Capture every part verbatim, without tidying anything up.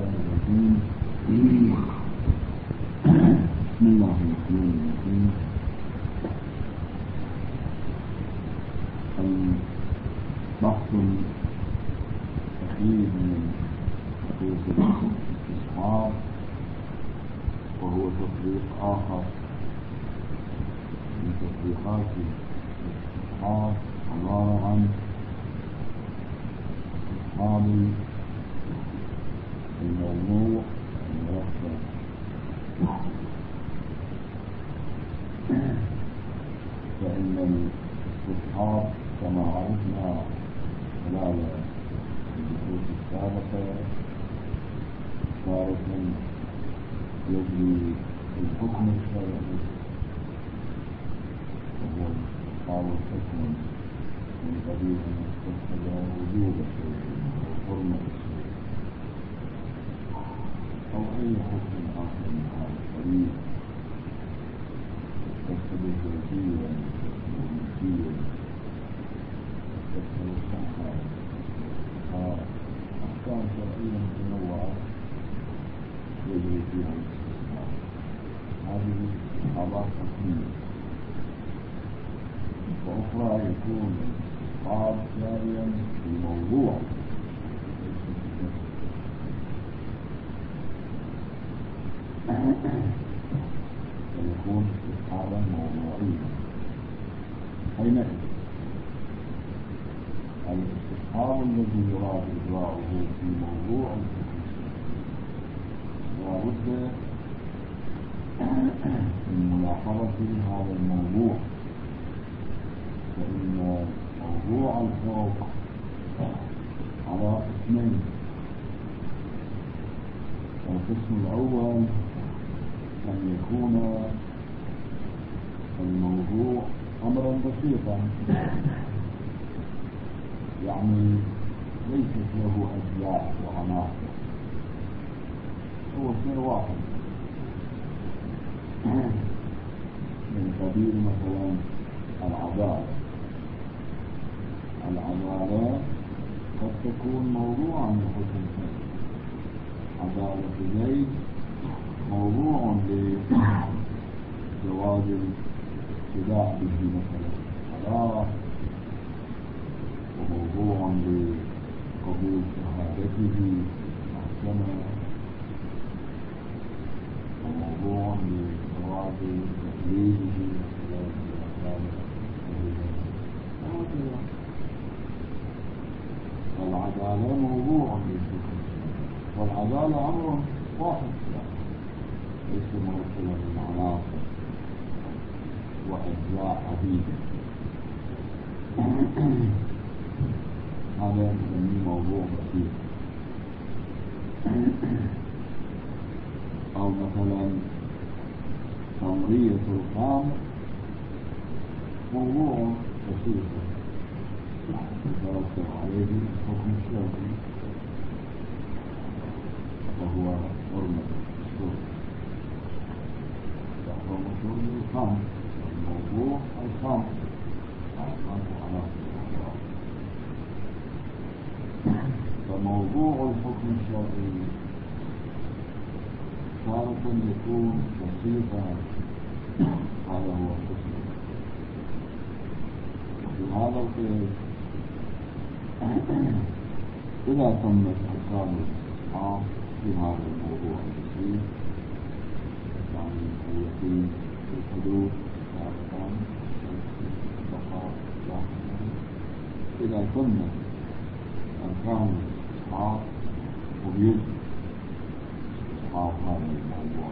الشيطان الرجيم. بسم الله الرحمن الرحيم. البحث الأخير من بحوث الاستصحاب، وهو تطبيق آخر من تطبيقات الاستصحاب، عبارة عن استصحاب الموضوع المركب. فإن الاستصحاب كما عرفنا خلال البحوث السابقة تارة يجري الحكم الشرعي، وهو استصحاب الحكم من قبيل أن يستفسد وجوب الشيء أو حرمة الشيء أو أي حكم آخر من هذا القبيل، يستفسد الذاتية والملكية، يستفسد الصحة، أحكام شرعية متنوعة يجري فيها الاستصحاب. هذه استصحابات حكمية، وأخرى يكون الاستصحاب جاريا في موضوع فيكون استصحابا موضوعيا. حينئذ الاستصحاب الذي يراد إجراؤه في موضوع الحكم لا بد من ملاحظة هذا الموضوع، فإن موضوع الحكم على قسمين. القسم الأول أن يكون الموضوع أمرا بسيطا، يعني ليست له أجزاء وعناصر، هو شيء واحد من قبيل مثلا العدالة. العدالة قد تكون موضوعا لحكم شيء. عدالة زيد موضوع لجواز الابتداء به مثلا الصلاة، وموضوع لقبول شهادته محكمة، وموضوع لجواز تقليده العدالة موضوع للحكم، والعدالة أمر واحد ليس مركبا من عناصر وأجزاء عديدة. هذا نسميه موضوع بسيط. أو مثلا تمرية الخمر موضوع بسيط يترتب عليه الحكم الشرعي، وهو حرمة الشرب. يحرم شرب الخمر، الموضوع الخمر على فموضوع الحكم الشرعي تارة يكون بسيطا، هذا هو القسم. وفي هذا القسم إذا تمت أركان الاستصحاب في هذا الموضوع البسيط، يعني اليقين في الحدود تارة البقاء، إذا تمت أركان الاستصحاب وبيجب استصحاب هذا الموضوع.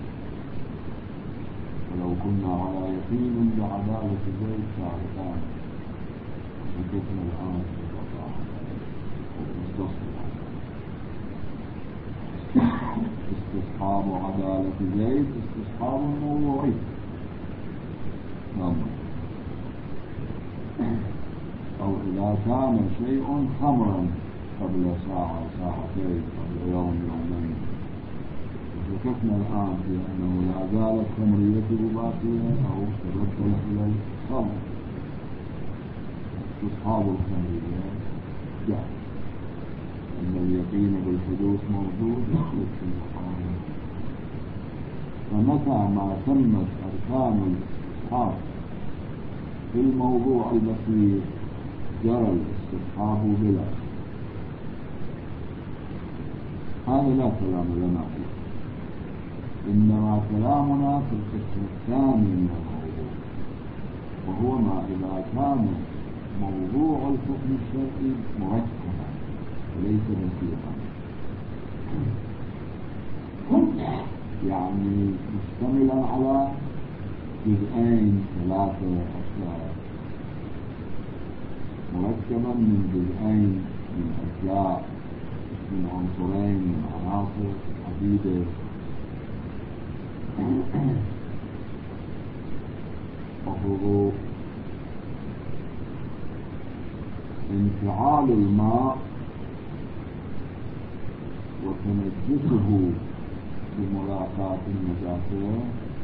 ولو كنا على يقين بعدالة زيد تارتان وجدنا الآن في البقاء وبالتصل استصحاب عدالة زيد استصحاب موضوعي. نعم. أو إذا كان شيء خمرا قبل ساعة ساعتين قبل يوم يومين، وشكفنا الآن في أنه لا زالت خمريته باقية أو تبدل إلى الخمر، استصحاب الخمرية جاء أن اليقين بالخمر الحدوث موجود يحدث في المقام. فمتى ما تمت أركان الاستصحاب في الموضوع البصير جرى الاستصحاب بلا. هذا لا كلام لنا فيه، إنما كلامنا في القسم الثاني من الموضوع، وهو ما إذا كان موضوع الحكم الشرعي مركبا وليس بسيطا، يعني مشتملا على جزئين ثلاثة أشياء، مركبا من جزئين من أشياء، من عنصرين من عناصر عديدة. وهو انفعال الماء وتنجسه بملاقاة النجاسة،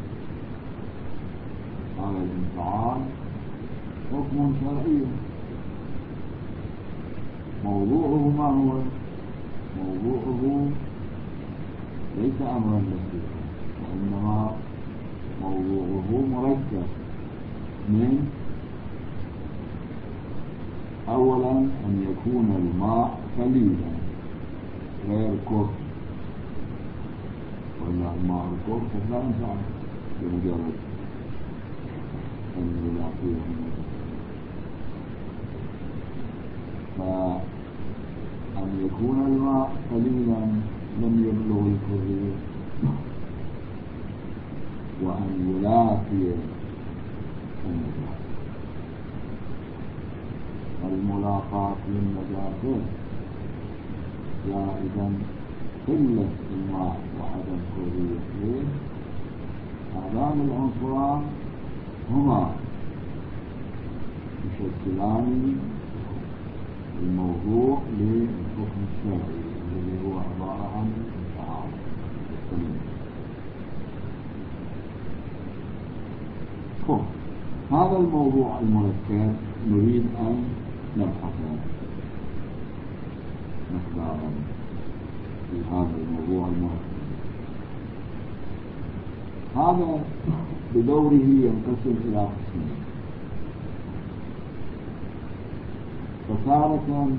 هذا الانفعال حكم شرعي. موضوعه ما هو؟ موضوعه ليس أمرا بسيطا، وإنما موضوعه مركب من أولا أن يكون الماء قليلا غير كرب، وإلا الماء الكرب فلا ينفع بمجرد أن يلاقيه. فأن يكون الماء قليلا لم يبلغ الكرية، وأن يلاقي النجاسة. الملاقاة للنجاسة إذا قلة الماء وعدم كريته، هذان العنصران هما يشكلان الموضوع للحكم الشرعي الذي هو عبارة عن الانفعال السليم. هذا الموضوع المركب نريد أن نبحث مقدارا في هذا الموضوع المركب. هذا بدوره ينقسم إلى قسمين. فتارة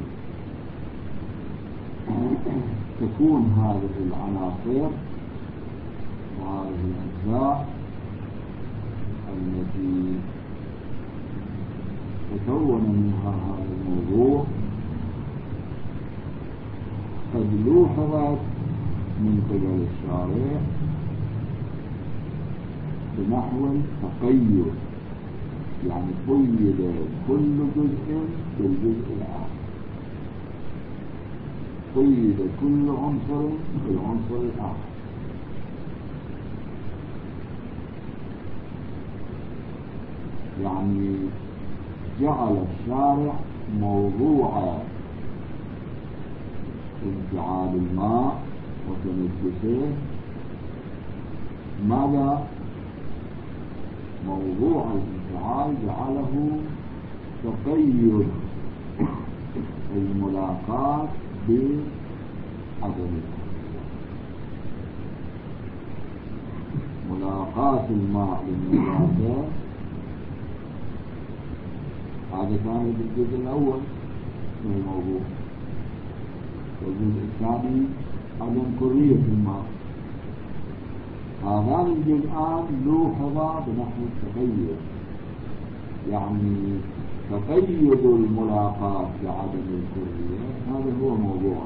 تكون هذه العناصر وهذه الأجزاء التي تكون منها هذا الموضوع قد لوحظت من قبل الشارع بنحو تقيد، يعني قيد كل جزء بالجزء الآخر، قيد كل عنصر بالعنصر الآخر. يعني جعل الشارع موضوع انفعال الماء وتنجسه ماذا؟ موضوع الانفعال جعله تقيد الملاقاة بعدم الكرية. ملاقاة الماء للنجاسة هذا كان بالجزء الأول من الموضوع، والجزء الثاني عدم كرية الماء. هذان الجزءان لوحظا بنحو التقيد، يعني تقيد الملاقاة بعدم الكرية، هذا هو موضوع.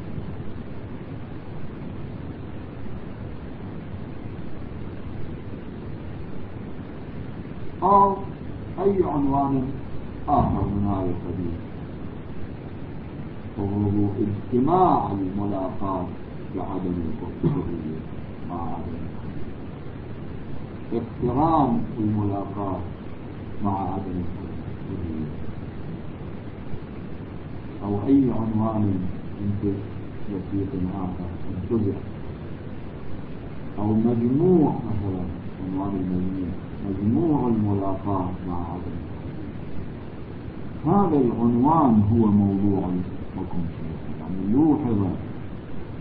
أو أي عنوان آخر من هذا القبيل، وهو اجتماع الملاقاة بعدم الكرية مع عدم اقتران الملاقاة مع عدم الكرية، أو أي عنوان بسيط آخر، الجزء أو مجموع، مثلا عنوان المجموع، مجموع الملاقاة مع عدم الكرية. هذا العنوان هو موضوع الحكم الشرعي، يعني يوحظ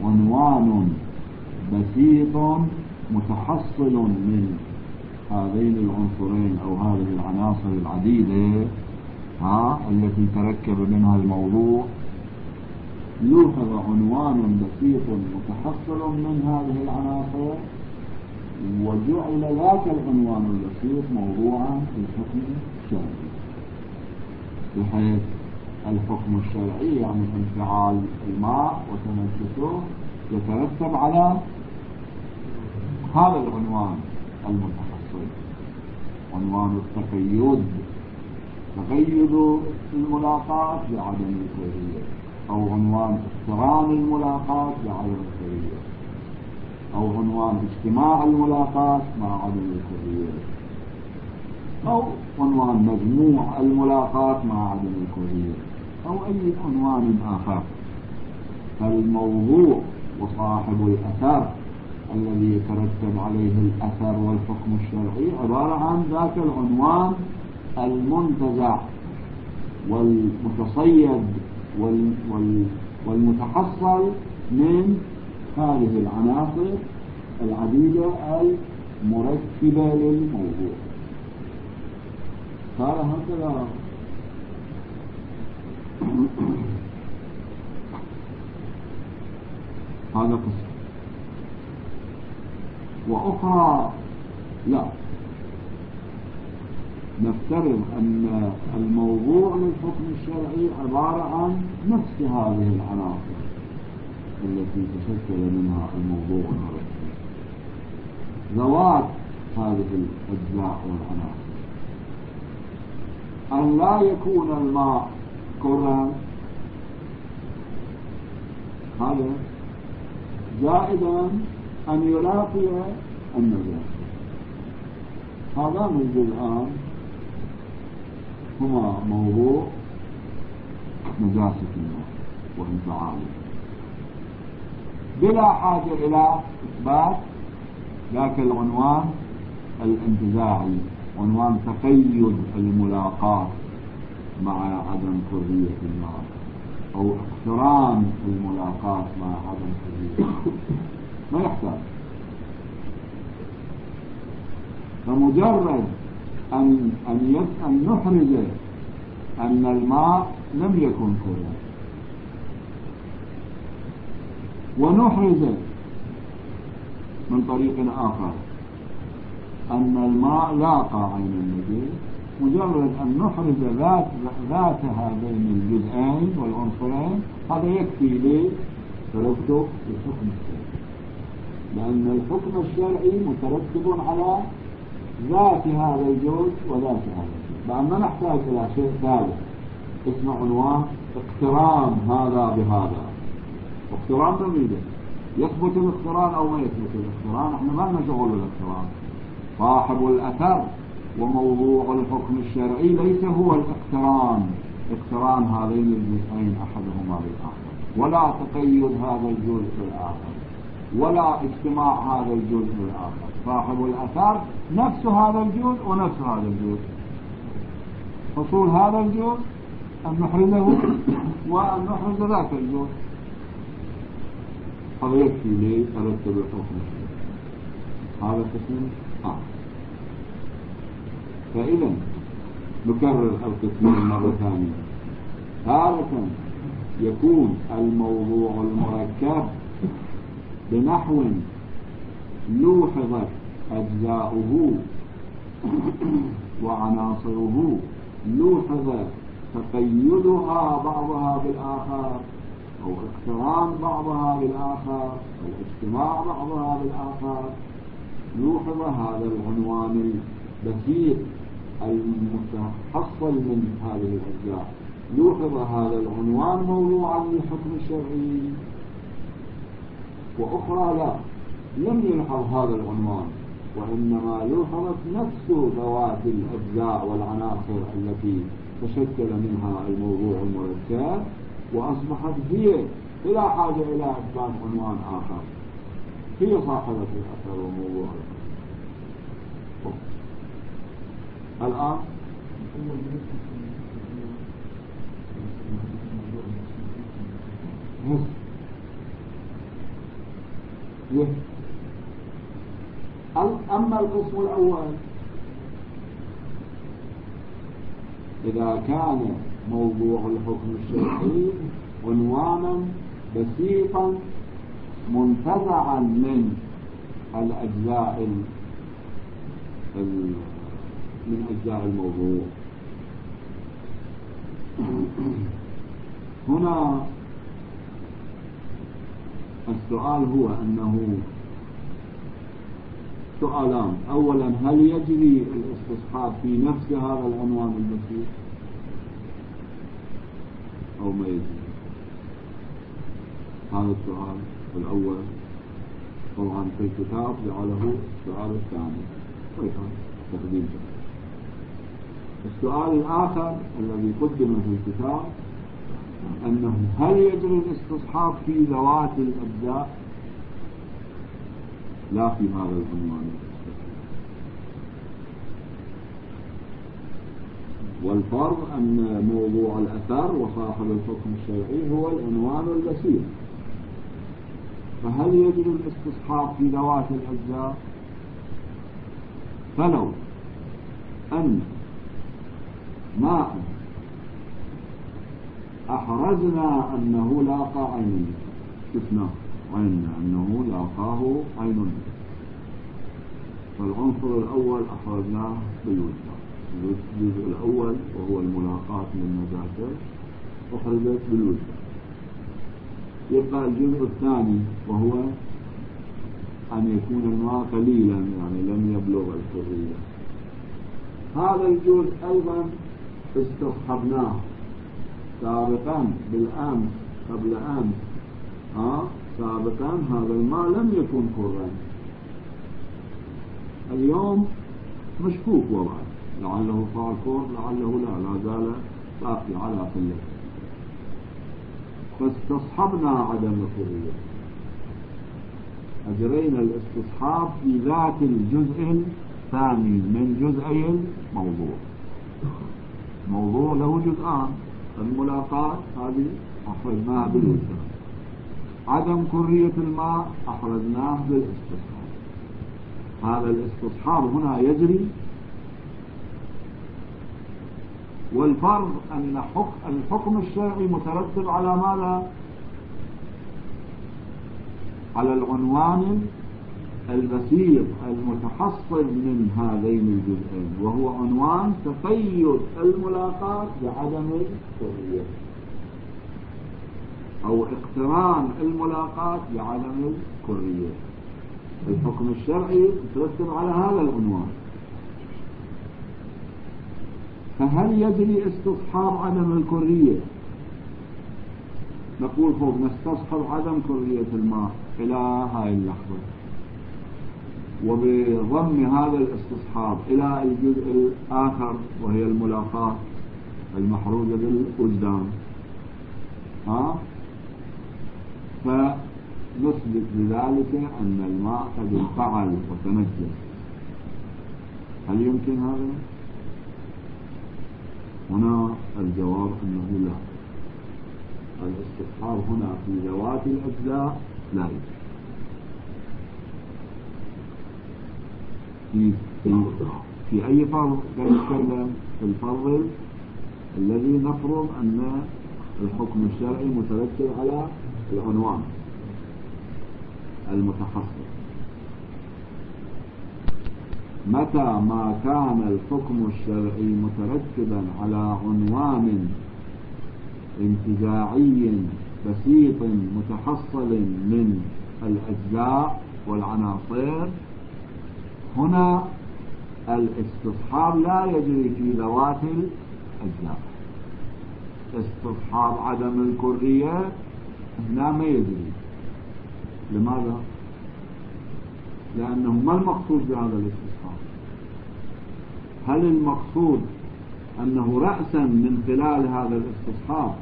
عنوان بسيط متحصل من هذين العنصرين أو هذه العناصر العديدة ها التي تركب منها الموضوع، يوحظ عنوان بسيط متحصل من هذه العناصر، وجعل ذاك العنوان البسيط موضوعا في الحكم الشرعي، بحيث الحكم الشرعي يعني انفعال الماء وتنفسه يترتب على هذا العنوان المتحصل، عنوان التقيد، تقيد الملاقات بعدم الكرهية، أو عنوان اقتران الملاقات بعدم الكرهية، أو عنوان اجتماع الملاقات مع عدم الكرهية، أو عنوان مجموع الملاقات مع عدم الكرهية، أو أي عنوان آخر. فالموضوع وصاحب الأثر الذي يترتب عليه الأثر والحكم الشرعي عبارة عن ذاك العنوان المنتزع والمتصيد وال وال والمتحصل من هذه العناصر العديدة المركبة للموضوع. قال هكذا هذا قسم. وأخرى لا، نفترض أن الموضوع للحكم الشرعي عبارة عن نفس هذه العناصر التي تشكل منها الموضوع المركب، ذوات هذه الأجزاء والعناصر، أن لا يكون الماء كرا، هذا زائدا أن يلاقي النجاسة. هذان الجزءان هما موضوع نجاسة الماء وانفعاله، بلا حاجة إلى إثبات ذاك العنوان الانتزاعي، عنوان تقيد الملاقات مع عدم كرهية الماء، أو اقتران الملاقات مع عدم كرهية، ما يحتاج. فمجرد أن أن أن نحرز أن الماء لم يكن كرها، ونحرز من طريق آخر أن الماء لاقى عين النجس، مجرد أن نحرز ذات ذات هذين الجزئين والعنصرين هذا يكفي لترتب الحكم الشرعي، لأن الحكم الشرعي مترتب على ذات هذا الجزء وذات هذا الجزء، بعد ما نحتاج إلى شيء ثالث اسمه عنوان اقتران هذا بهذا. اقتران نريده، يثبت الاقتران أو ما يثبت الاقتران، احنا ما لنا شغل بالاقتران. صاحب الأثر وموضوع الحكم الشرعي ليس هو الاقتران، اقتران هذين الجزئين أحدهما بالآخر، ولا تقيد هذا الجزء بالآخر، ولا اجتماع هذا الجزء بالآخر. صاحب الأثر نفس هذا الجزء ونفس هذا الجزء، حصول هذا الجزء أن نحرزه وأن نحرز ذاك الجزء، هذا يكفي لترتب الحكم الشرعي. هذا قسم آخر. فإذا نكرر القسمين مرة ثانية. تارة يكون الموضوع المركب بنحو لوحظت أجزاؤه وعناصره، لوحظ تقيدها بعضها بالآخر، أو اقتران بعضها بالآخر، أو اجتماع بعضها بالآخر، لوحظ هذا العنوان البسيط المتحصل من هذه الأجزاء، لوحظ هذا العنوان موضوعا للحكم الشرعي. وأخرى لا، لم يلحظ هذا العنوان، وإنما لوحظت نفس ذوات الأجزاء والعناصر التي تشكل منها الموضوع المركب، وأصبحت هي بلا حاجة إلى إثبات عنوان آخر، هي صاحبة الأثر وموضوع الآن. أما القسم الأول إذا كان موضوع الحكم الشرعي عنوانا بسيطا منتزعا من الأجزاء من أجزاء الموضوع. هنا السؤال هو أنه سؤالان: أولا، هل يجري الاستصحاب في نفس هذا العنوان البسيط أو ما يجري؟ هذا السؤال الأول. طبعا في الكتاب جعله السؤال الثاني، تقديم. السؤال الآخر الذي قدم في الكتاب أنه هل يجري الاستصحاب في ذوات الأجزاء لا في هذا العنوان. والفرق أن موضوع الأثر وصاحب الحكم الشرعي هو العنوان البسيط. فهل يجري الاستصحاب في ذوات الأجزاء؟ فلو أن ماء أحرزنا أنه لاقى عين، شفناه عيننا أنه لاقاه عين، فالعنصر الأول أحرزناه بالوجدان، الجزء الأول وهو الملاقاة للنجاسة أحرزت بالوجدان. يبقى الجزء الثاني وهو أن يكون الماء قليلا، يعني لم يبلغ الحرية. هذا الجزء أيضا استصحبناه سابقا بالأمس قبل أمس. آه سابقا هذا الماء لم يكن كرا، اليوم مشكوك وضعه، لعله صار كر لعله لا، لا زال باقي على قلة، فاستصحبنا عدم الكرية. أجرينا الاستصحاب في ذات الجزء الثاني من جزئي الموضوع. موضوع له جزءان، الملاقاة هذه أحرزناها بالوجدان، عدم كرية الماء أحرزناه بالاستصحاب. هذا الاستصحاب هنا يجري. والفرض أن الحكم الشرعي مترتب على ماذا؟ على العنوان البسيط المتحصل من هذين الجزئين، وهو عنوان تقيد الملاقاة بعدم الكرية، أو اقتران الملاقاة بعدم الكرية. الحكم الشرعي يترتب على هذا العنوان. فهل يجري استصحاب عدم الكرية؟ نقول فوق نستصحب عدم كرية الماء إلى هاي اللحظة، وبضم هذا الاستصحاب إلى الجزء الآخر وهي الملاقاة المحروزة بالوجدان، ها فنثبت بذلك أن الماء قد انفعل وتنجس. هل يمكن هذا؟ هنا الجواب أنه لا. الاستصحاب هنا في ذوات الأجزاء لا يمكن. في, في, في أي فرض نتكلم؟ في الفرض الذي نفرض أن الحكم الشرعي مترتب على العنوان المتحصل. متى ما كان الحكم الشرعي مترتبا على عنوان انتزاعي بسيط متحصل من الأجزاء والعناصر، هنا الاستصحاب لا يجري في ذوات الأجزاء. استصحاب عدم الكرية هنا ما يجري. لماذا؟ لأنه ما المقصود بهذا الاستصحاب؟ هل المقصود أنه رأسا من خلال هذا الاستصحاب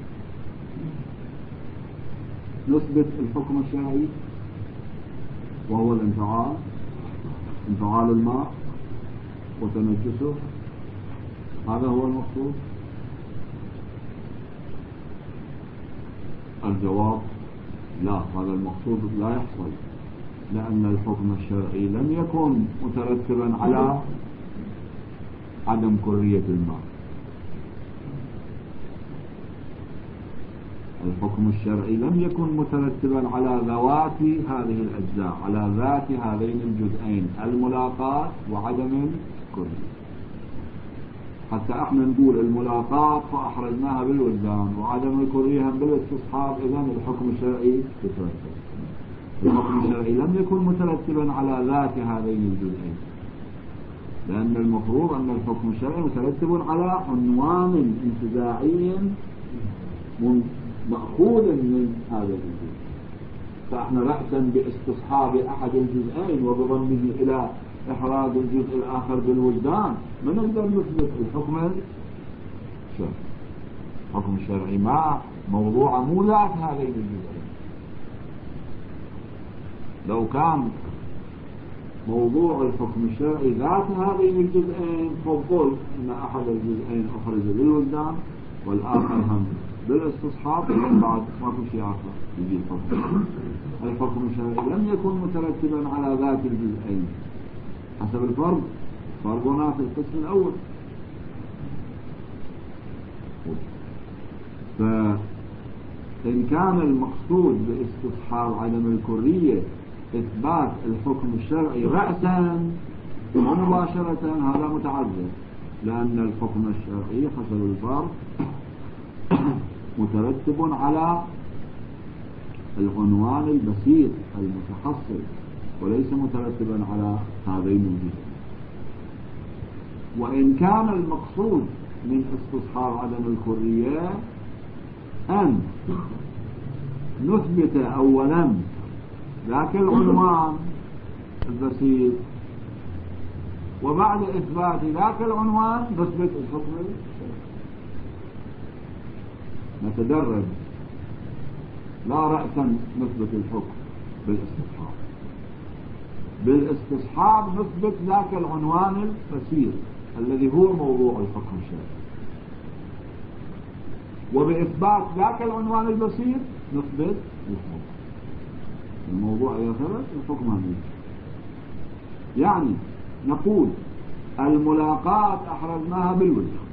نثبت الحكم الشرعي وهو الانفعال، انفعال الماء وتنجسه؟ هذا هو المقصود؟ الجواب لا، هذا المقصود لا يحصل. لأن الحكم الشرعي لم يكن مترتبا على عدم كرية الماء. الحكم الشرعي لم يكن مترتبا على ذوات هذه الأجزاء، على ذات هذين الجزئين، الملاقات وعدم الكرية. حتى احنا نقول الملاقات فأحرزناها بالوجدان وعدم الكرية بالاستصحاب، إذن الحكم الشرعي يترتب. الحكم الشرعي لم يكن مترتبا على ذات هذين الجزئين، لأن المفروض أن الحكم الشرعي مترتب على عنوان انتزاعي مأخوذ من هذا الجزء. فاحنا رأسا باستصحاب أحد الجزئين وبضمه إلى إحراز الجزء الآخر بالوجدان ما نقدر نثبت الحكم الشرعي. الحكم الشرعي ما موضوع مو ذات هذين الجزئين. لو كان موضوع الحكم الشرعي ذات هذين الجزئين فضل أن أحد الجزئين أخرج بالوجدان والآخر هم بالاستصحاب، لأن بعد ما في شيء آخر يجي الحكم. الحكم الشرعي لم يكن مترتبا على ذات الجزئين حسب الفرض، فرضنا في القسم الأول. فإن كان المقصود باستصحاب عدم الكرية إثبات الحكم الشرعي رأسا ومباشرة، هذا متعذر، لأن الحكم الشرعي حسب الفرض مترتب على العنوان البسيط المتحصل وليس مترتبا على هذين الجزئين. وإن كان المقصود من استصحاب عدم الكرية أن نثبت أولا ذاك العنوان البسيط، وبعد إثبات ذاك العنوان نثبت الحكم الشرعي. نتدرج، لا رأسا نثبت الحكم بالاستصحاب، بالاستصحاب نثبت ذاك العنوان البسيط الذي هو موضوع الحكم الشرعي، وبإثبات ذاك العنوان البسيط نثبت الحكم. الموضوع إذا ثبت الحكم هم. يعني نقول الملاقات أحرزناها بالوجه،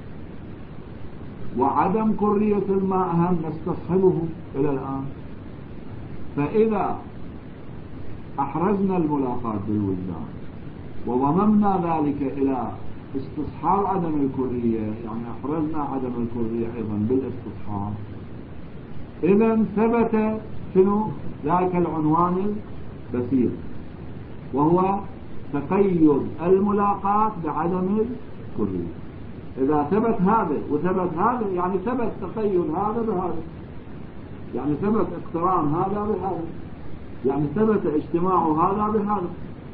وعدم كرية الماء هم نستصحبه إلى الآن. فإذا أحرزنا الملاقات بالوجدان وضممنا ذلك إلى استصحاب عدم الكرية، يعني أحرزنا عدم الكرية أيضا بالاستصحاب، إذن ثبت شنو ذاك العنوان البسيط، وهو تقيد الملاقات بعدم الكرية. إذا ثبت هذا وثبت هذا يعني ثبت تقيد هذا بهذا، يعني ثبت اقتران هذا بهذا، يعني ثبت اجتماع هذا بهذا.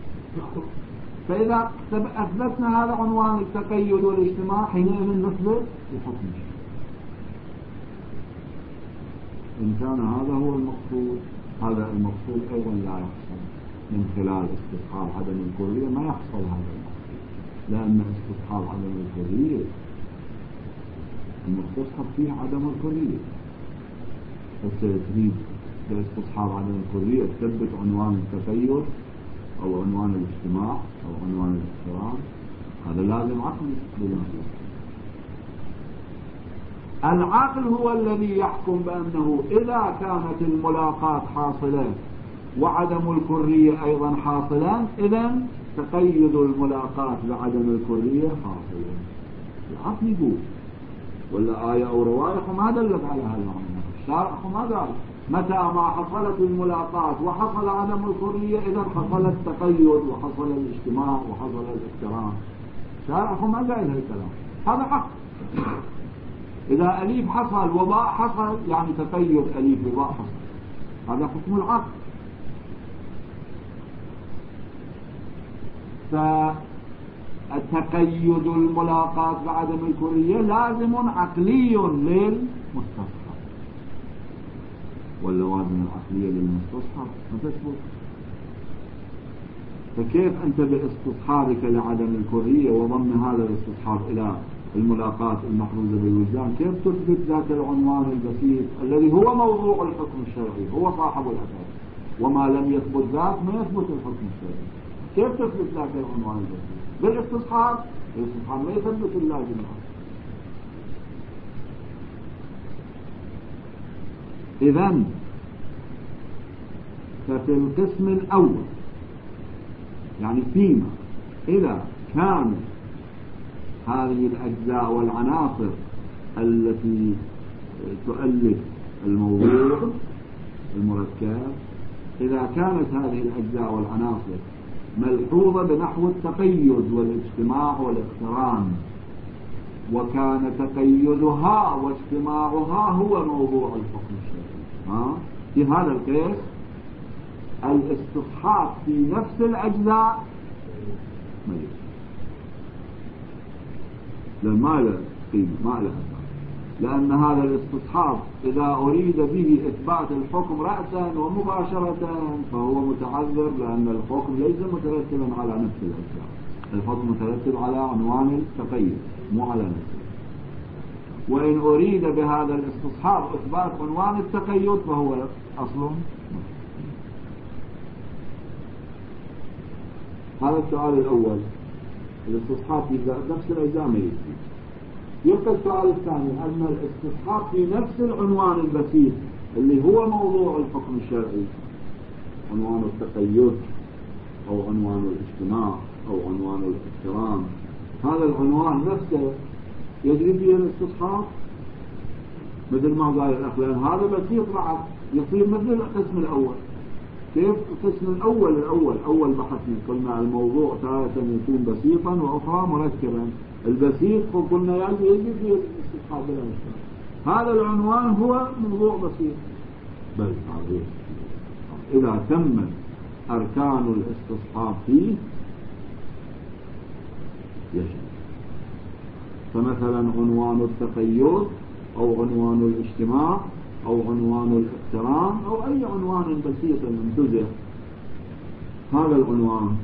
فإذا أثبتنا هذا عنوان التقيد والاجتماع حينئذ نثبت الحكم. إن كان هذا هو المقصود، هذا المقصود أيضا لا يحصل من خلال استصحاب عدم الكرية، ما يحصل هذا المقصود، لأن استصحاب عدم الكرية المستصحب فيه عدم الكرية. فالتريد باستصحاب عدم الكرية تثبت عنوان التقيد أو عنوان الاجتماع أو عنوان الاقتران، هذا لازم عقل للمستصحب. العقل هو الذي يحكم بأنه إذا كانت الملاقات حاصلة وعدم الكرية أيضا حاصلا، إذن تقيد الملاقات بعدم الكرية حاصلا. العقل يقول، ولا آية أو رواية ما دلت على هذا المعنى، الشارع ما قال متى ما حصلت الملاقات وحصل عدم الكرية إذا حصل التقيد وحصل الاجتماع وحصل الاقتران. الشارع ما قال هالكلام، هذا حق. إذا أليف حصل وباء حصل يعني تقيد أليف وباء حصل، هذا حكم العقل. فالتقيد الملاقات بعدم الكرية لازم عقلي للمستصحب، واللوازم العقلية للمستصحب ما تثبت. فكيف أنت باستصحابك لعدم الكرية وضم هذا الاستصحاب إلى الملاقات المحروزة بالوجدان، كيف تثبت ذات العنوان البسيط الذي هو موضوع الحكم الشرعي، هو صاحب الأساس؟ وما لم يثبت ذاك ما يثبت الحكم الشرعي. كيف تثبت ذاك العنوان البسيط؟ بالاستصحاب. الاستصحاب لا يثبت اللازم. إذن ففي القسم الأول يعني فيما إذا كانت هذه الأجزاء والعناصر التي تؤلف الموضوع المركب، إذا كانت هذه الأجزاء والعناصر ملحوظة بنحو التقيد والاجتماع والاقتران، وكان تقيدها واجتماعها هو موضوع الحكم الشرعي، ها؟ في هذا القيس الاستصحاب في نفس الأجزاء مليء، لأن ما له قيمة، ما له أثر، لأن هذا الاستصحاب إذا أريد به إثبات الحكم رأسا ومباشرة فهو متعذر، لأن الحكم ليس مترتبا على نفس الأجزاء، الحكم مترتب على عنوان التقيد مو على نفسه. وإن أريد بهذا الاستصحاب إثبات عنوان التقيد فهو أصل. هذا السؤال الأول، الاستصحاب في نفس الأجزاء ما يكفي. يبقى السؤال الثاني أن الاستصحاب في نفس العنوان البسيط اللي هو موضوع الحكم الشرعي، عنوان التقيد أو عنوان الاجتماع أو عنوان الاقتران، هذا العنوان نفسه يجري فيه الاستصحاب مثل ما قال الأخ، لأن هذا بسيط بعد يصير مثل القسم الأول. كيف القسم الأول الأول أول بحثنا قلنا الموضوع تارة يكون بسيطا وأخرى مركبا، البسيط قلنا يعني يجري فيه الاستصحاب بلا مشكلة، هذا العنوان هو موضوع بسيط بل عليه إذا تمت أركان الاستصحاب فيه يجب. فمثلا عنوان التقيد أو عنوان الاجتماع أو عنوان الاقتران أو أي عنوان بسيط منتزه، هذا العنوان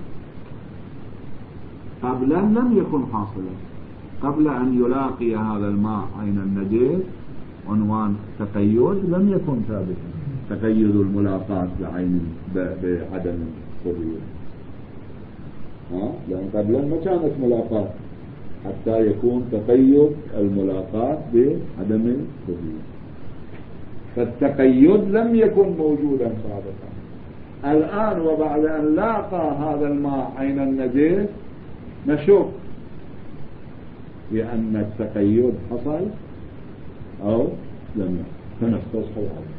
قبلا لم يكن حاصلا، قبل أن يلاقي هذا الماء عين النجس عنوان تقيد لم يكن ثابتا، تقيد الملاقاة بعين بعدم الحرية، ها؟ لأن قبلا ما كانت ملاقاة حتى يكون تقيد الملاقاة بعدم الحرية، فالتقيد لم يكن موجودا سابقا. الآن وبعد أن لاقى هذا الماء عين النجس نشوف بأن التقيد حصل أو لم يحصل فنستصحب عنه.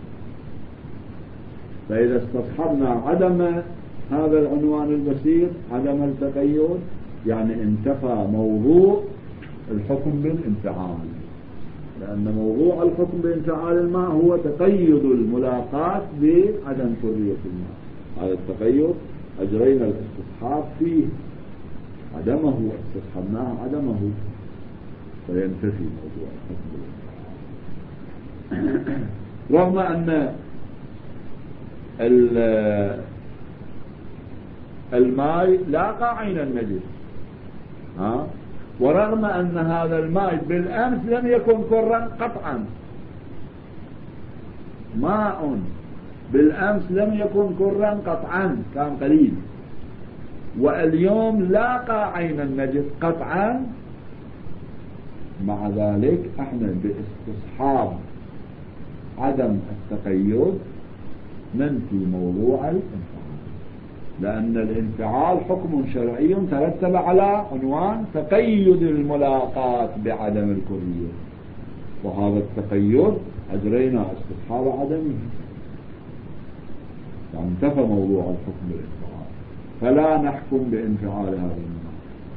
فإذا استصحبنا عدم هذا العنوان البسيط عدم التقيد يعني انتفى موضوع الحكم بالانفعال، لأن موضوع الحكم بانفعال الماء هو تقيد الملاقاة بعدم حرية الماء، هذا التقيد أجرينا الاستصحاب فيه، عدمه استصحبناه عدمه فينتفي موضوع الحكم بالانفعال. رغم أن الماء لاقى عين النجس، ها؟ ورغم أن هذا الماء بالأمس لم يكن كرا قطعا، ماء بالأمس لم يكن كرا قطعا كان قليل، واليوم لاقى عين النجس قطعا، مع ذلك احنا باستصحاب عدم التقيد ننفي موضوع الانفعال، لأن الانفعال حكم شرعي ترتب على عنوان تقيد الملاقاة بعدم الكلية، وهذا التقيد أجرينا استصحاب عدمه فانتفى موضوع الحكم بالانفعال، فلا نحكم بانفعال هذا الماء.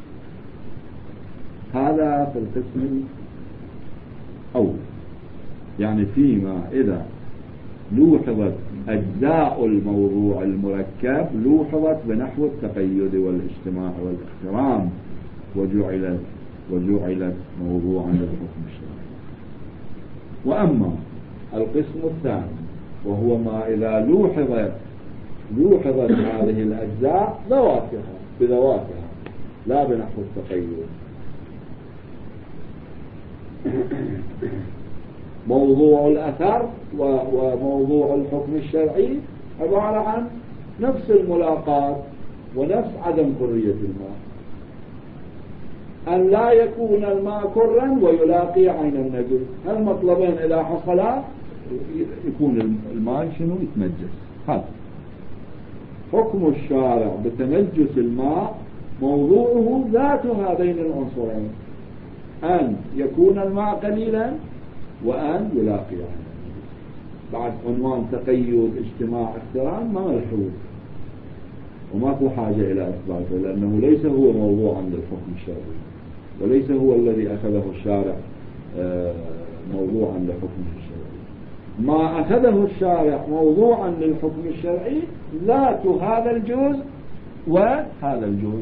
هذا في القسم الأول، يعني فيما إذا لوحظت أجزاء الموضوع المركب لوحظت بنحو التقيد والاجتماع والاقتران وجعلت وجعلت موضوعا للحكم الشرعي. وأما القسم الثاني وهو ما إذا لوحظت لوحظت هذه الأجزاء ذواتها بذواتها لا بنحو التقيد، موضوع الأثر وموضوع الحكم الشرعي عبارة عن نفس الملاقات ونفس عدم كرية الماء، أن لا يكون الماء كرا ويلاقي عين النجس. هالمطلبين إذا حصلا يكون الماء شنو يتنجس. هذا حكم الشارع بتنجس الماء موضوعه ذات هذين العنصرين، أن يكون الماء قليلا وأن يلاقي عين النجس. بعد عنوان تقيد اجتماع اقتران ما ملحوظ وماكو حاجة إلى إثباته، لأنه ليس هو موضوعا للحكم الشرعي، وليس هو الذي أخذه الشارع موضوعا للحكم الشرعي. ما أخذه الشارع موضوعا للحكم الشرعي ذات هذا الجزء وهذا الجزء.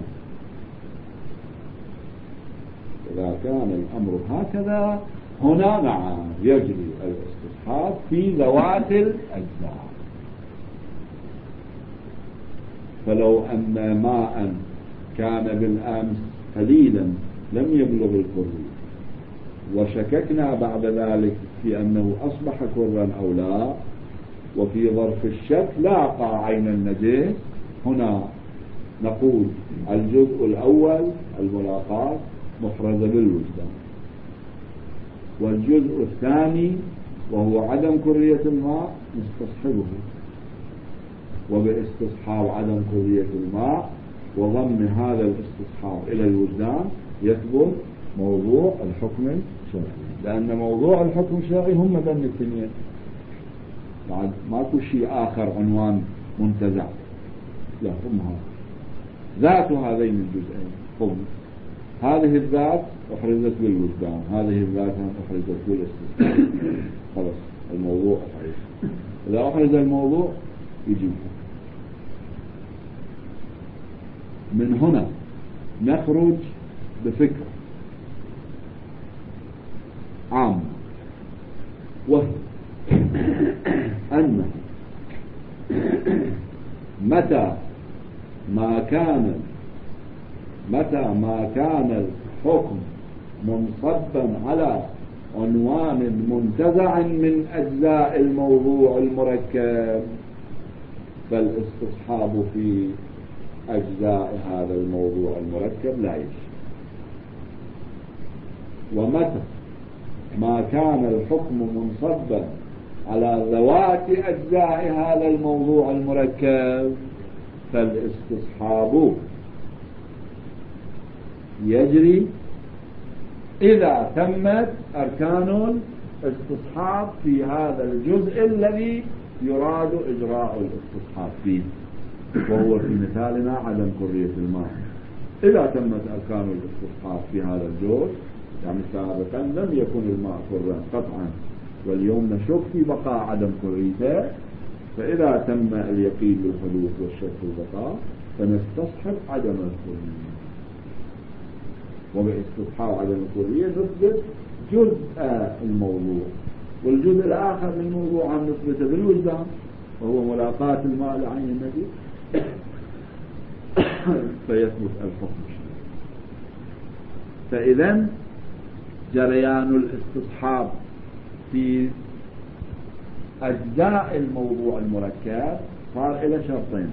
إذا كان الأمر هكذا هنا نعم يجري الاستصحاب في ذوات الأجزاء. فلو أن ماء كان بالأمس قليلا لم يبلغ الكرية وشككنا بعد ذلك في أنه أصبح كرا أو لا، وفي ظرف الشك لاقى عين النجس، هنا نقول الجزء الأول الملاقات محرزة بالوجدان، والجزء الثاني وهو عدم كرية الماء نستصحبه، وباستصحاب عدم كرية الماء وضم هذا الاستصحاب إلى الوجدان يثبت موضوع الحكم الشرعي، لأن موضوع الحكم الشرعي هم ذن الاثنين، بعد ماكو شيء آخر عنوان منتزع، لا هم هذا ذات هذين الجزئين. هم هذه الذات أحرزت بالوجدان، هذه الذات أحرزت بالاستصحاب، خلاص الموضوع أحرز. إذا أحرز الموضوع يجي من هنا نخرج بفكرة عام، وهي أن متى ما كان متى ما كان الحكم منصبا على عنوان منتزع من أجزاء الموضوع المركب فالاستصحاب في أجزاء هذا الموضوع المركب لا يجوز. ومتى ما كان الحكم منصبا على ذوات أجزاء هذا الموضوع المركب فالاستصحاب يجري إذا تمت أركان الاستصحاب في هذا الجزء الذي يراد إجراء الاستصحاب فيه، وهو في مثالنا عدم كرية الماء. إذا تمت أركان الاستصحاب في هذا الجزء، يعني سابقا لم يكن الماء كرا قطعا واليوم نشك في بقاء عدم كريته، فإذا تم اليقين بالحدوث والشك في البقاء فنستصحب عدم الكرية، وباستصحاب عدم الكرية نثبت جزء الموضوع، والجزء الآخر من الموضوع عن نثبته بالوجدان وهو ملاقاة الماء لعين النجس فيثبت الحكم الشرعي. فإذا جريان الاستصحاب في أجزاء الموضوع المركب صار إلى شرطين: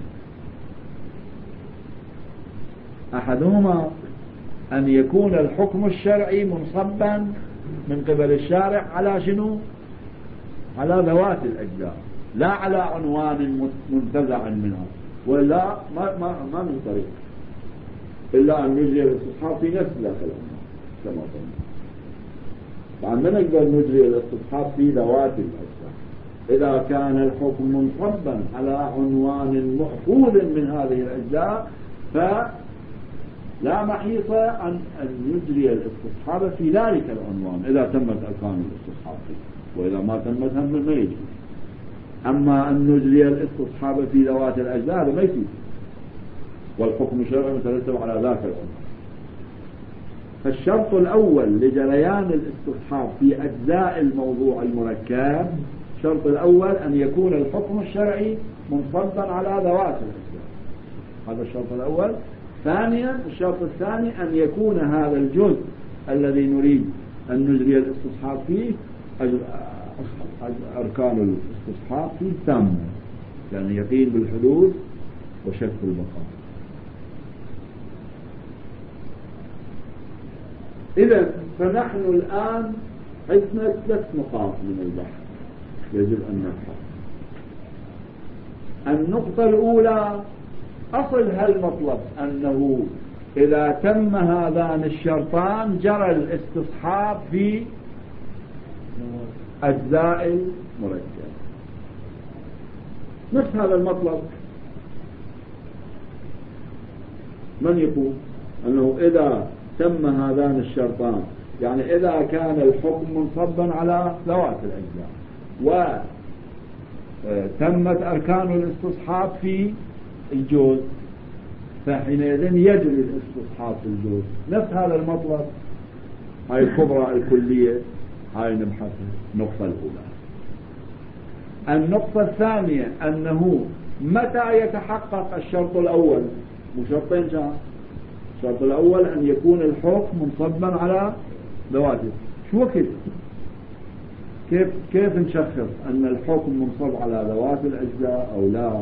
أحدهما أن يكون الحكم الشرعي منصبا من قبل الشارع على شنو؟ على ذوات الأجزاء، لا على عنوان منتزع منها، ولا ما, ما, ما من طريق إلا أن نجري الاستصحاب في نفس ذاك العنوان كما قلنا. طبعا ما نقدر نجري الاستصحاب في ذوات الأجزاء إذا كان الحكم منصبا على عنوان محفوظ من هذه الأجزاء، فلا محيص عن أن نجري الاستصحاب في ذلك العنوان إذا تمت أركان الاستصحاب فيه، وإذا ما تمت هم ما يجري. أما أن نجري الاستصحاب في ذوات الأجزاء هذا ما يصير، والحكم الشرعي مترتب على ذاك العنوان. فالشرط الأول لجريان الاستصحاب في أجزاء الموضوع المركب، الشرط الأول أن يكون الحكم الشرعي منصبا على ذوات الأجزاء، هذا الشرط الأول. ثانيا الشرط الثاني أن يكون هذا الجزء الذي نريد أن نجري الاستصحاب فيه أركان الاستصحاب فيه تامة، لأن يقين بالحدوث وشك بالبقاء. إذا فنحن الآن عندنا ثلاث نقاط من البحث يجب أن نبحث. النقطة الأولى أصل هالمطلب أنه إذا تم هذان الشرطان جرى الاستصحاب في أجزاء المركب. نفس هذا المطلب من يقول أنه إذا تم هذان الشرطان، يعني إذا كان الحكم منصبا على ذوات الأجزاء وتمت أركان الاستصحاب في الجزء، فحينئذ يجري الاستصحاب في الجزء. نفس هذا المطلب، هاي الكبرى الكلية، هاي نبحثها. النقطة الأولى. النقطة الثانية أنه متى يتحقق الشرط الأول؟ وشرطين كان. الشرط الأول أن يكون الحكم منصبا على ذواته. شو وقت؟ كيف كيف نشخص أن الحكم منصب على ذوات الأجزاء أو لا؟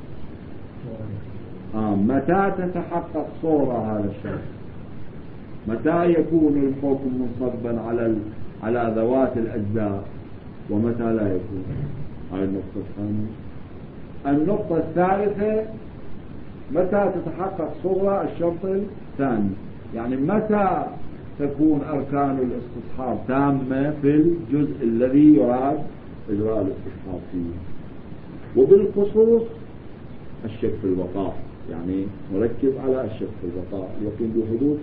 آه متى تتحقق صورة هذا الشرط؟ متى يكون الحكم منصبا على على ذوات الأجزاء ومتى لا يكون؟ هاي النقطة الثانية. النقطة الثالثة متى تتحقق صورة الشرط الثاني، يعني متى تكون أركان الاستصحاب تامة في الجزء الذي يراد إجراء الاستصحاب فيه. وبالخصوص الشك في البقاء، يعني مركب على الشك في البقاء. اليقين بحدوث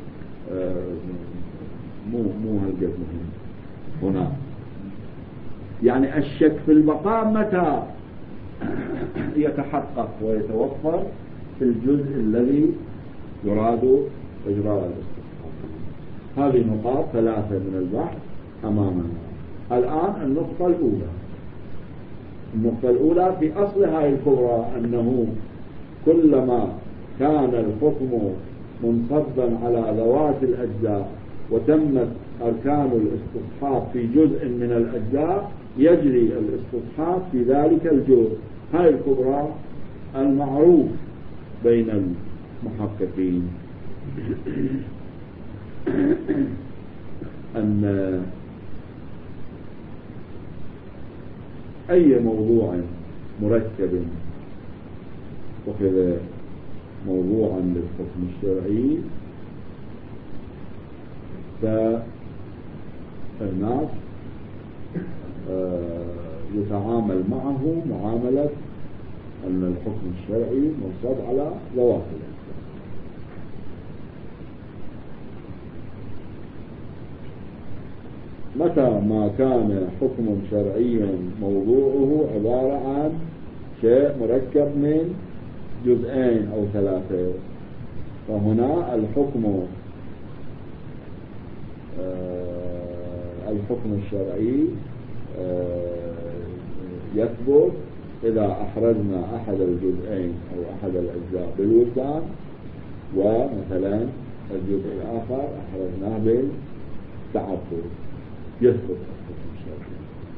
مو مو هالقد مهم هنا. يعني الشك في البقاء متى يتحقق ويتوفر في الجزء الذي يراد إجراء الاستصحاب. هذه نقاط ثلاثة من البحث أمامنا. الآن النقطة الأولى. النقطة الأولى في أصل هاي الكبرى أنه كلما كان الحكم منصبا على ذوات الأجزاء وتمت أركان الاستصحاب في جزء من الأجزاء يجري الاستصحاب في ذلك الجزء. هاي الكبرى المعروف بين المحققين أن أي موضوع مركب أخذ موضوعا للحكم الشرعي فالناس يتعامل معه معاملة أن الحكم الشرعي منصب على ذوات الأجزاء. متى ما كان حكم شرعي موضوعه عبارة عن شيء مركب من جزئين أو ثلاثة، فهنا الحكم آه الحكم الشرعي آه يثبت إذا أحرزنا أحد الجزئين أو أحد الأجزاء بالوجدان، ومثلا الجزء الآخر أحرزناه بالتعبد، يثبت الحكم الشرعي.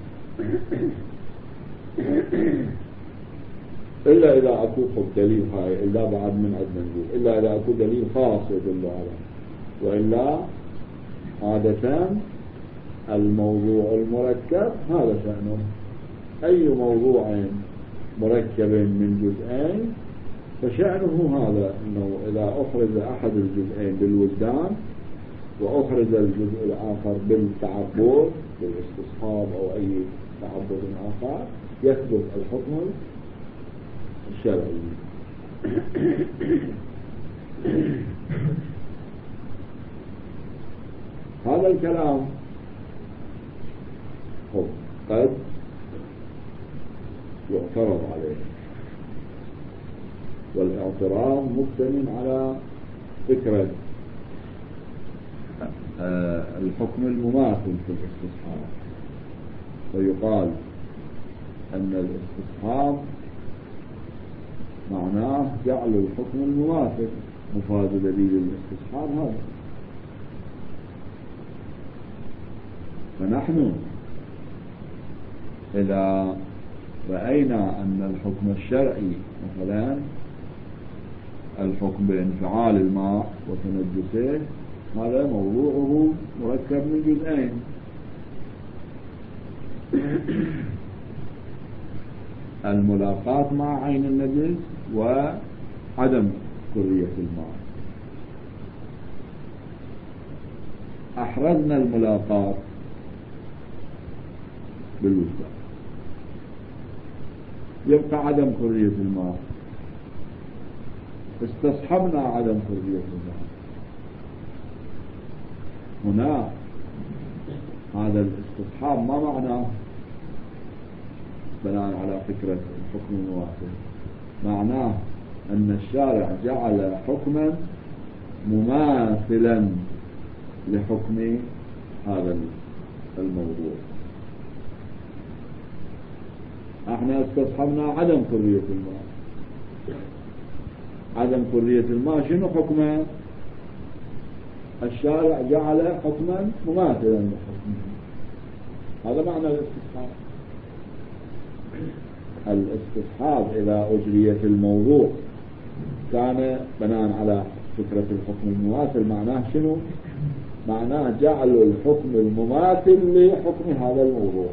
إلا إذا أكو دليل هاي، إلا بعد من عندنا نقول إلا إذا أكو دليل خاص يدل على، وإلا عادة الموضوع المركب هذا شأنه. أي موضوع مركب من جزئين فشأنه هذا، أنه إذا أخرج أحد الجزئين بالوجدان وأخرج الجزء الآخر بالتعبد بالاستصحاب أو أي تعبد آخر يثبت الحكم الشرعي. هذا الكلام قد يعترض عليه، والاعتراض مبتنٍ على فكرة الحكم المماثل في الاستصحاب. ويقال أن الاستصحاب معناه جعل الحكم المماثل، مفاد دليل الاستصحاب هذا. فنحن إذا رأينا أن الحكم الشرعي مثلا الحكم بانفعال الماء وتنجسه هذا موضوعه مركب من جزئين. الملاقاة مع عين النجس وعدم كرية الماء. أحرزنا الملاقاة بالوجدان، يبقى عدم كرية الماء، استصحبنا عدم كرية الماء. هنا هذا الاستصحاب ما معناه بناء على فكرة الحكم المواصل، معناه أن الشارع جعل حكما مماثلا لحكم هذا الموضوع. احنا استصحبنا عدم كرية الماء. عدم كرية الماء شنو حكمه؟ الشارع جعل حكما مماثلا لحكمه. هذا معنى الاستصحاب. الاستصحاب إذا أجريت الموضوع كان بناء على فكرة الحكم المماثل، معناه شنو؟ معناه جعل الحكم المماثل لحكم هذا الموضوع.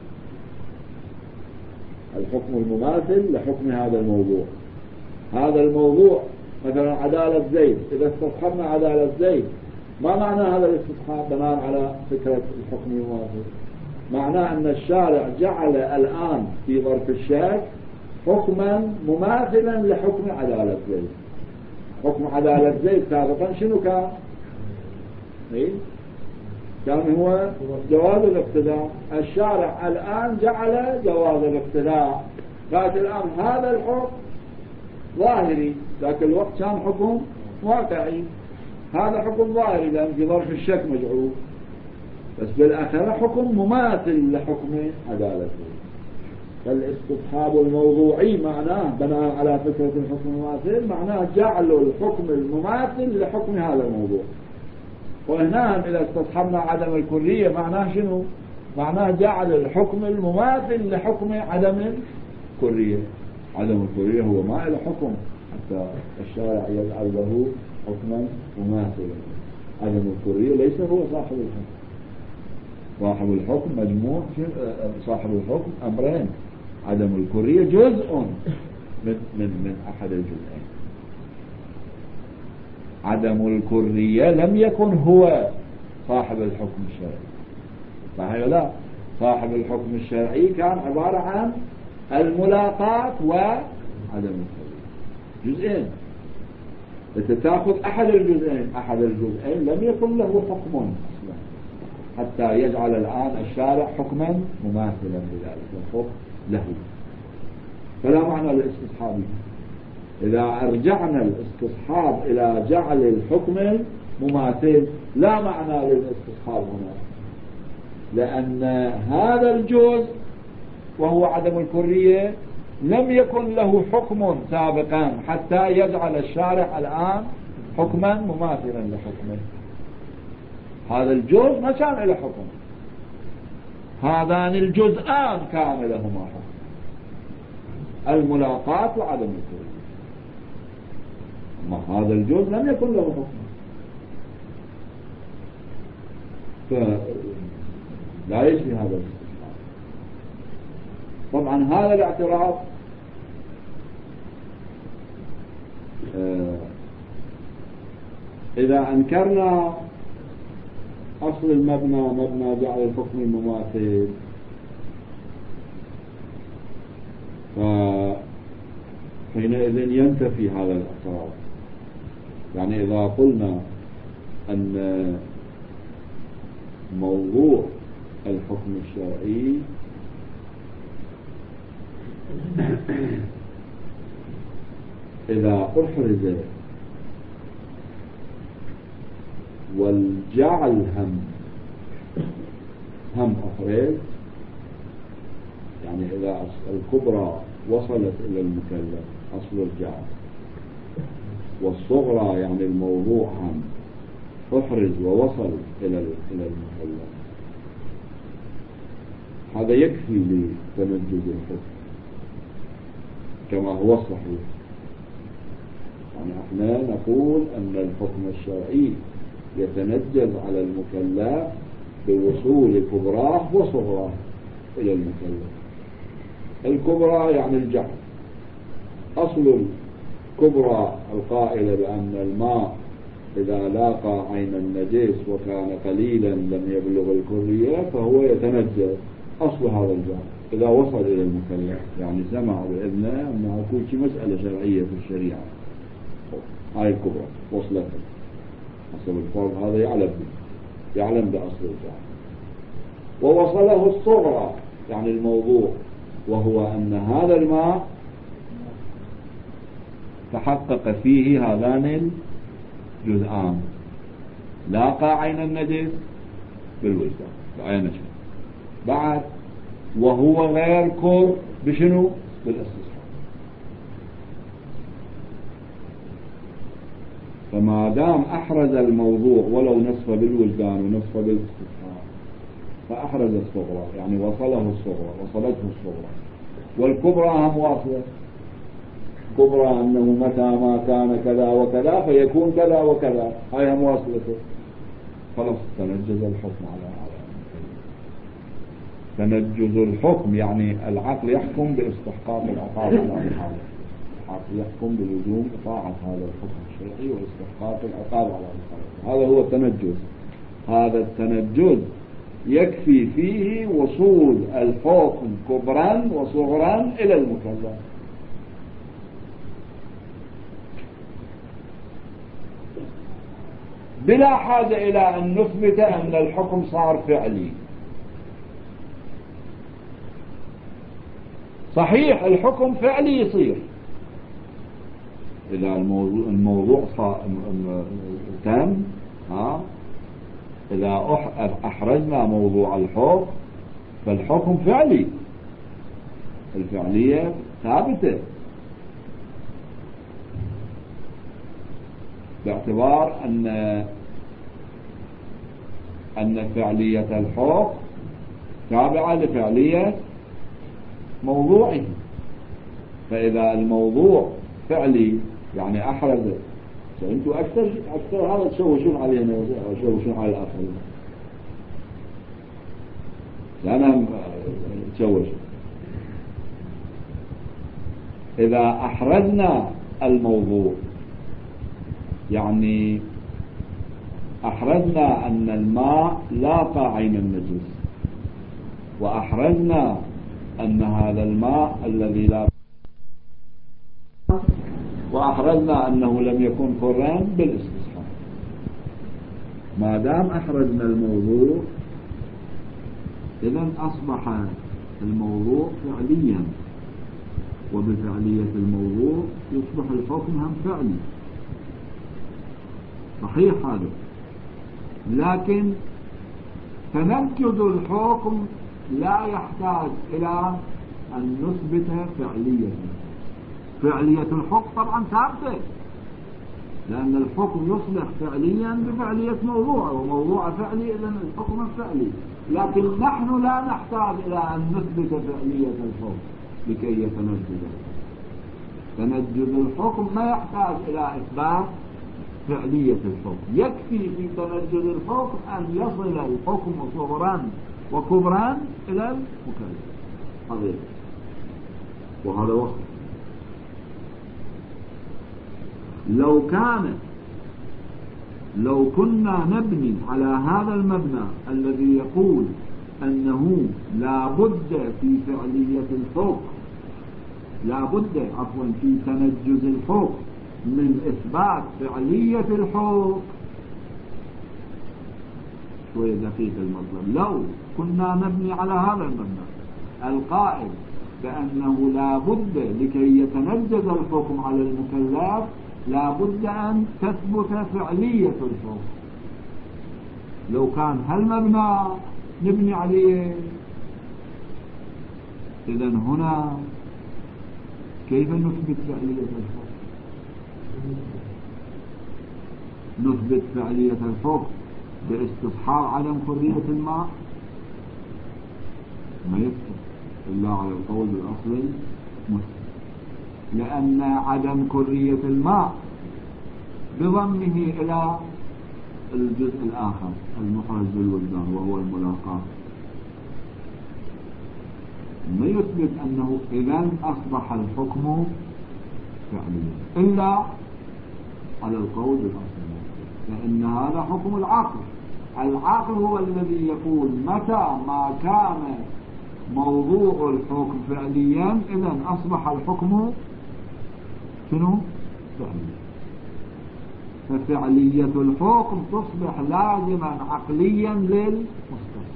الحكم المماثل لحكم هذا الموضوع. هذا الموضوع مثلا عدالة زيد، إذا استصحبنا عدالة زيد ما معنى هذا الاستصحاب بناء على فكرة الحكم المماثل؟ معناه أن الشارع جعل الآن في ظرف الشك حكما مماثلا لحكم عدالة زيد. حكم عدالة زيد سابقا شنو كان؟ إيه؟ كان هو جواز الاقتداء. الشارع الآن جعل جواز الاقتداء. قالت الآن هذا الحكم ظاهري، ذاك الوقت كان حكم واقعي. هذا حكم ظاهري لأن في ظرف الشك مجعول، بس بالآخرة حكم مماثل لحكم عدالة. فالاستصحاب الموضوعي معناه بناء على فكرة الحكم المماثل معناه جعل الحكم المماثل لحكم هذا الموضوع. وهنا إذا استصحبنا عدم الكرية معناه شنو؟ معناه جعل الحكم المماثل لحكم عدم الكرية. عدم الكرية هو ما له حكم حتى الشارع يجعل له حكما مماثلا. عدم الكرية ليس هو صاحب الحكم. صاحب الحكم مجموع، صاحب الحكم أمرين، عدم الكرية جزء من من من أحد الجزئين. عدم الكرية لم يكن هو صاحب الحكم الشرعي، صحيح لا؟ صاحب الحكم الشرعي كان عبارة عن الملاقاة وعدم الكرية، جزئين. تتاخذ أحد الجزئين، أحد الجزئين لم يكن له حكم أصلا حتى يجعل الآن الشارع حكما مماثلا لذلك الحكم له. فلا معنى للاستصحاب. إذا أرجعنا الاستصحاب إلى جعل الحكم مماثل لا معنى للاستصحاب هنا، لأن هذا الجزء وهو عدم الكرية لم يكن له حكم سابقا حتى يجعل الشارع الآن حكما مماثلا لحكمه. هذا الجزء ما كان له حكم، هذان الجزءان كان لهما حكم، الملاقاة وعدم الكرية. أما هذا الجزء لم يكن له حكم، فلا يجري هذا الاستصحاب. طبعا هذا الاعتراف إذا أنكرنا أصل المبنى مبنى جعل الحكم المماثل فحينئذ ينتفي هذا الاعتراف. يعني إذا قلنا أن موضوع الحكم الشرعي إذا أحرز والجعل هم هم أحرز، يعني إذا الكبرى وصلت إلى المكلف أصل الجعل، والصغرى يعني الموضوع هم أحرز ووصل إلى إلى المكلف، هذا يكفي لتمجد الحكم. كما هو الصحيح. يعني احنا نقول أن الحكم الشرعي يتنجز على المكلف بوصول كبراه وصغراه إلى المكلف. الكبرى يعني الجهل. أصل الكبرى القائلة بأن الماء إذا لاقى عين النجس وكان قليلا لم يبلغ الكلية فهو يتنجس. أصل هذا الجهل إذا وصل إلى المكلف، يعني سمع بإذنه أنها كل مسألة شرعية في الشريعة، هاي الكبرى وصلت أصل الفرض، هذا يعلم يعلم بأصل الجهل. ووصله الصغرى يعني الموضوع، وهو أن هذا الماء تحقق فيه هذان الجزءان، لاقى عين النجس بالوجدان بعين الشرع، بعد وهو غير كر بشنو؟ بالاستصحاب. فما دام أحرز الموضوع ولو نصف بالوجدان ونصف بالاستصحاب فأحرز الصغرى، يعني وصله الصغرى، وصلته الصغرى. والكبرى هم واصلة، كبرى أنه متى ما كان كذا وكذا فيكون كذا وكذا، هاي هم واصلته. خلاص تنجز الحكم على هذا. تنجز الحكم يعني العقل يحكم باستحقاق العقاب على الحالة، العقل يحكم بلزوم إطاعة هذا الحكم الشرعي واستحقاق العقاب على الحالة. هذا هو التنجز. هذا التنجز يكفي فيه وصول الحكم كبرا وصغرا إلى المكلف، بلا حاجة إلى أن نثبت أن الحكم صار فعلي. صحيح الحكم فعلي يصير إذا الموضوع, الموضوع تم، ها إذا أحرزنا موضوع الحكم فالحكم فعلي، الفعلية ثابتة، باعتبار أن أن فعلية الحكم تابعة لفعلية موضوعه. فإذا الموضوع فعلي يعني أحرز، فأنتوا أكثر أكثر هذا تشوشون علينا وتشوشون على الآخرين، لأنهم تشوشوا. إذا أحرزنا الموضوع يعني أحرزنا أن الماء لاقى عين النجس، وأحرزنا أن هذا الماء الذي لاقى، وأحرزنا أنه لم يكن كرا بالاستصحاب. ما دام أحرزنا الموضوع إذن أصبح الموضوع فعليا، وبفعلية الموضوع يصبح الحكم هم فعلي. صحيح هذا، لكن تنجد الحكم لا يحتاج إلى أن نثبت فعلية. فعلية الحكم طبعا ثابتة، لأن الحكم يصبح فعليا بفعلية موضوع، وموضوع فعلي إذن الحكم فعلي. لكن نحن لا نحتاج إلى أن نثبت فعلية الحكم لكي يتنجد. تنجد الحكم ما يحتاج إلى إثبات فعلية الحكم، يكفي في تنجد الحكم أن يصل الحكم صغرا وكبرا إلى المكلف. هذا وهذا وقت. لو كان لو كنا نبني على هذا المبنى الذي يقول أنه لا بد في فعلية الحكم، لا بد عفوا في تنجز الحكم من إثبات فعلية الحكم، شوية دقيق المطلب. لو كنا نبني على هذا المبنى القائل بأنه لا بد لكي يتنجز الحكم على المكلف لا بد أن تثبت فعلية الحكم، لو كان هالمبنى نبني عليه، إذن هنا كيف نثبت فعلية الحكم؟ نثبت فعلية الحكم باستصحاب عدم حرية الماء؟ ما يكفي إلا على القول بالأصل مسلم. لأن عدم كرية الماء بضمه إلى الجزء الآخر المحرز بالوجدان وهو الملاقاة ما يثبت أنه إذن أصبح الحكم فعليا إلا على القول بالأصل، لأن هذا حكم العاقل. العاقل هو الذي يقول متى ما كان موضوع الحكم فعليا إذن أصبح الحكم شنو؟ فعليا. ففعلية الحكم تصبح لازما عقليا للمستصحب،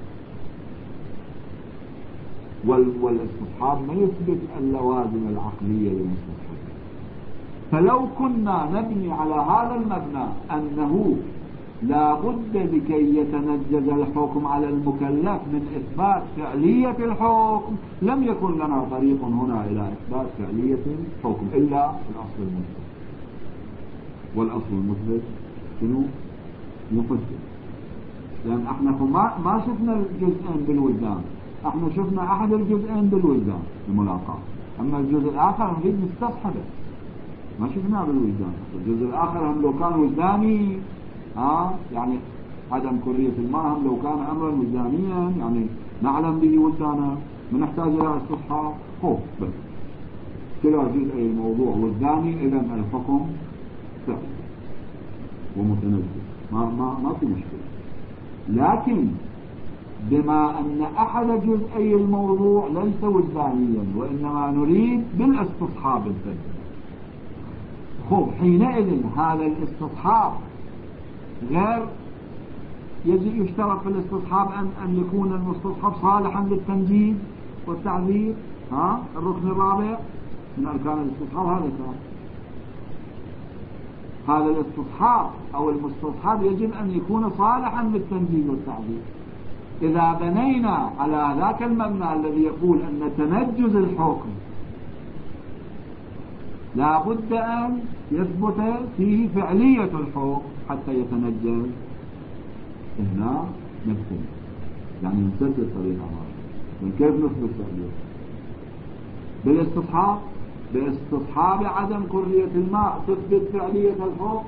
والاستصحاب ما يثبت اللوازم العقلية للمستصحب. فلو كنا نبني على هذا المبنى أنه لا بد لكي يتنجز الحكم على المكلف من إثبات فعلية الحكم لم يكن لنا طريق هنا إلى إثبات فعلية الحكم إلا الأصل المثبت. والأصل المثبت شنو؟ مقدم. لأن احنا ما ما شفنا الجزئين بالوجدان، احنا شفنا أحد الجزئين بالوجدان الملاقاة، أما الجزء الآخر نريد نستصحبه ما شفناه بالوجدان. الجزء الآخر هم لو كان وجداني ها يعني عدم كرية الماء هم لو كان أمرا وجدانيا يعني نعلم به وجدانا ما نحتاج إلى استصحاب خوف بس كلا جزء الموضوع وجداني إذن الحكم سهل ومتنزل ما ما ما في مشكلة. لكن بما أن أحد جزئي الموضوع ليس وجدانيا وإنما نريد بالاستصحاب الفعلي، خب حينئذ هذا الاستصحاب غير يجي يشترط في الاستصحاب أن أن يكون المستصحب صالحا للتنجيز والتعذير. ها الركن الرابع من أركان الاستصحاب هذا كان هذا الاستصحاب أو المستصحب يجب أن يكون صالحا للتنجيز والتعذير. إذا بنينا على ذاك المبنى الذي يقول أن تنجز الحكم لا بد أن يثبت فيه فعلية الحكم حتى يتنجز، هنا نفهم يعني نسدد طريقة معينة. من كيف نثبت فعلية؟ بالاستصحاب، باستصحاب عدم كرية الماء تثبت فعلية الحكم.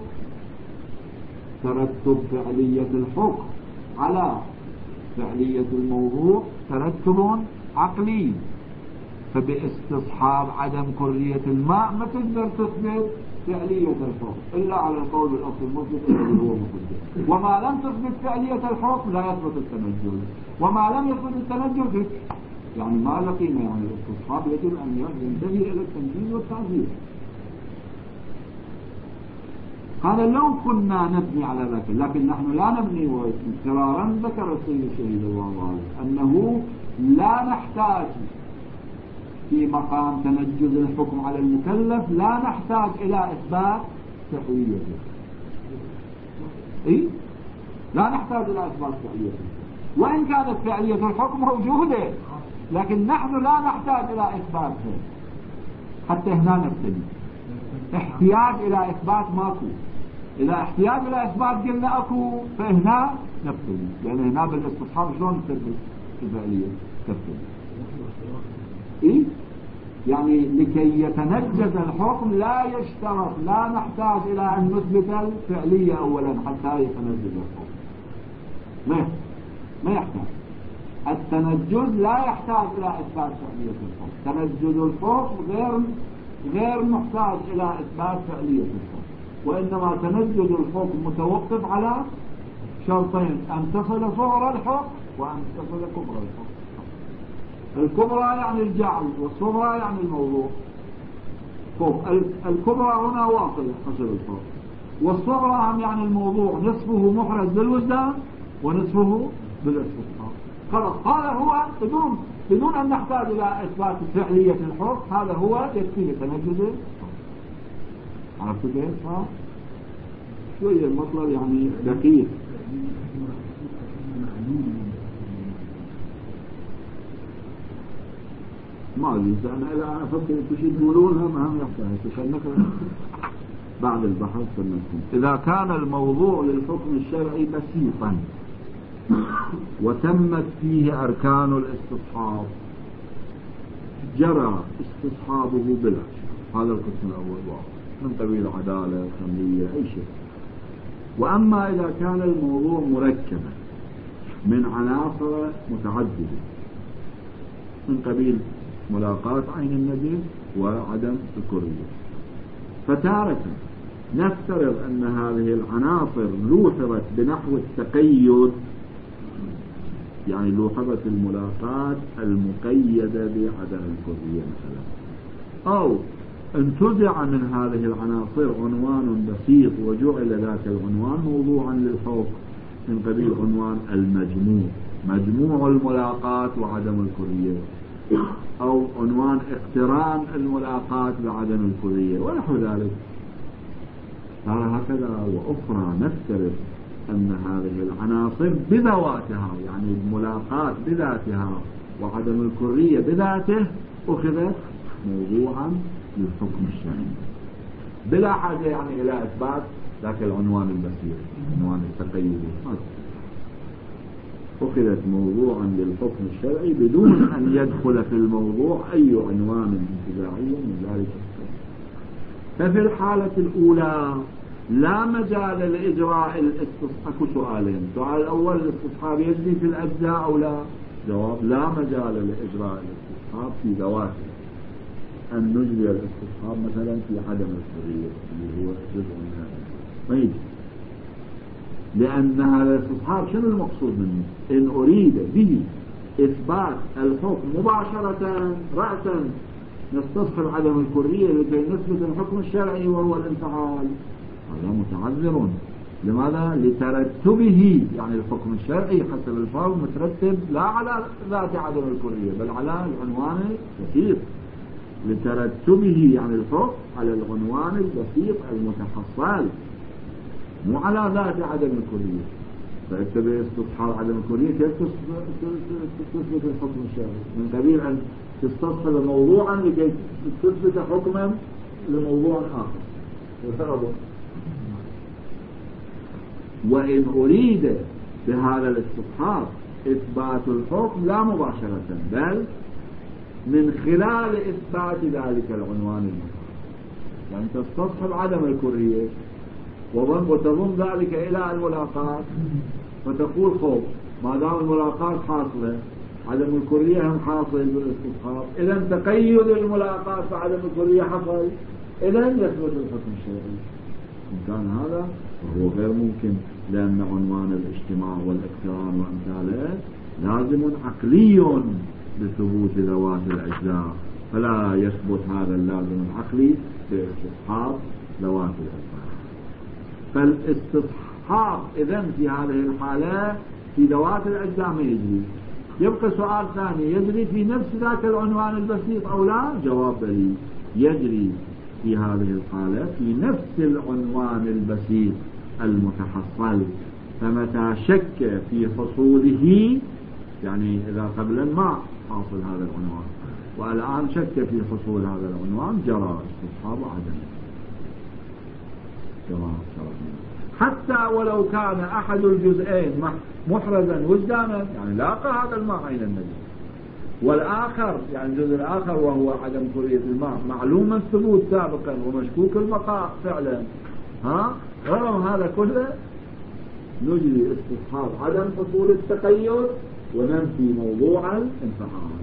ترتب فعلية الحكم على فعلية الموضوع ترتب عقلي، فباستصحاب عدم كرية الماء ما تقدر تثبت فعلية الحكم إلا على القول بالأصل المثبت الذي هو مقدم. وما لم تثبت فعلية الحكم لا يثبت التنجز، وما لم يثبت التنجز يعني ما لقينا يعني الاستصحاب يجب أن ينتهي إلى التنجيز والتعذير. هذا لو كنا نبني على ذلك، لكن نحن لا نبني. وكرارا ذكر السيد الشهيد الله عليه أنه لا نحتاج في مقام تنجز الحكم على المكلف لا نحتاج إلى إثبات فعليته. إيه؟ لا نحتاج إلى إثبات فعليته وإن كانت فعلية الحكم موجودة، لكن نحن لا نحتاج إلى إثباتها. حتى هنا نبتدي احتياج إلى إثبات ماكو. إذا احتياج إلى إثبات قلنا أكو فهنا نبتدي، لأن هنا بالاستصحاب شلون نثبت الفعلية تبتدي. إيه؟ يعني لكي يتنجز الحكم لا يشترط لا نحتاج إلى أن نثبت الفعلية أولا حتى يتنجز الحكم. ما ما يحتاج. التنجز لا يحتاج إلى إثبات فعلية الحكم. تنجز الحكم غير غير محتاج إلى إثبات فعلية الحكم، وإنما تنجز الحكم متوقف على شرطين: أن تصل صغرى الحكم وأن تصل كبرى الحكم. الكبرى يعني الجعل والصغرى يعني الموضوع. الكبرى هنا واصل حصل الحكم، والصغرى هم يعني الموضوع نصفه محرز بالوجدان ونصفه بالاستصحاب. خلاص هذا هو بدون بدون أن نحتاج إلى إثبات فعلية الحكم، هذا هو يكفي تنجز. عرفت كيف؟ ها شوية المطلب يعني دقيق. ما أدري أنا إذا أنا أفكر تشي تقولونها ما هم يحتاج تشنك بعد البحث سنكون. إذا كان الموضوع للحكم الشرعي بسيطا وتمت فيه أركان الاستصحاب جرى استصحابه بلا شك. هذا القسم الأول واضح من قبيل عدالة خمرية أي شيء. وأما إذا كان الموضوع مركبا من عناصر متعددة من قبيل ملاقاة عين النجس وعدم الكرية، فتارة نفترض أن هذه العناصر لوحظت بنحو التقيد، يعني لوحظت الملاقاة المقيدة بعدم الكرية مثلا، أو انتزع من هذه العناصر عنوان بسيط وجعل ذاك العنوان موضوعا للحكم من قبيل عنوان المجموع، مجموع الملاقاة وعدم الكرية، أو عنوان اقتران الملاقاة بعدم الكرية ونحو ذلك. صار هكذا. وأخرى نفترض أن هذه العناصر بذواتها، يعني الملاقاة بذاتها وعدم الكرية بذاته، أخذت موضوعا للحكم الشرعي بلا حاجة يعني إلى إثبات ذاك العنوان البسيط، عنوان التقيد، أخذت موضوعا للحكم الشرعي بدون أن يدخل في الموضوع أي عنوان انتزاعي من ذلك الحكم. ففي الحالة الأولى لا مجال لإجراء الاستصحاب. سؤالين: السؤال الأول الاستصحاب يجري في الأجزاء أو لا؟ جواب: لا مجال لإجراء الاستصحاب في ذواته، أن نجري الاستصحاب مثلا في عدم الحرية اللي هو جزء من هذا ما يجري، لأن هذا الاستصحاب شنو المقصود منه؟ إن أريد به إثبات الحكم مباشرة رأسا نستصحب عدم الكرية لكي نثبت الحكم الشرعي وهو الانفعال، هذا متعذر. لماذا؟ لترتبه، يعني الحكم الشرعي حسب الفاظ مترتب لا على ذات عدم الكرية بل على العنوان البسيط، لترتبه يعني الحكم على العنوان البسيط المتحصل مو على ذات عدم الكرية. فأنت باستصحاب عدم الكرية كيف تثبت الحكم الشرعي؟ من قبيل أن تستصحب موضوعا لكي تثبت حكما لموضوع آخر. وإن أريد بهذا الاستصحاب إثبات الحكم لا مباشرة بل من خلال إثبات ذلك العنوان المتحصل، يعني تستصحب عدم الكرية وتضم ذلك إلى الملاقاة، فتقول خوف ما دام الملاقاة حاصلة عدم الكرية هم حاصل بالاستصحاب، إذا تقيد الملاقاة بعدم الكرية حصل، إذا يثبت الحكم الشرعي. إن كان هذا وهو غير ممكن، لأن عنوان الاجتماع والاقتران وأمثاله لازم عقلي لثبوت ذوات الأجزاء، فلا يثبت هذا اللازم العقلي باستصحاب ذوات الأجزاء. فالاستصحاب إذن في هذه الحالة في ذوات الأجزاء ما يجري. يبقى سؤال ثاني: يجري في نفس ذاك العنوان البسيط أو لا؟ جواب بلي، يجري في هذه الحالة في نفس العنوان البسيط المتحصل. فمتى شك في حصوله، يعني إذا قبلا ما حاصل هذا العنوان والآن شك في حصول هذا العنوان، جرى استصحاب عدم كما شرحنا. حتى ولو كان أحد الجزئين محرزا وجدانا، يعني لاقى هذا الماء عين النجس، والآخر يعني الجزء الآخر وهو عدم كرية الماء معلوم الثبوت سابقا ومشكوك البقاء فعلا، ها رغم هذا كله نجري استصحاب عدم حصول التقيد وننفي موضوع الانفعال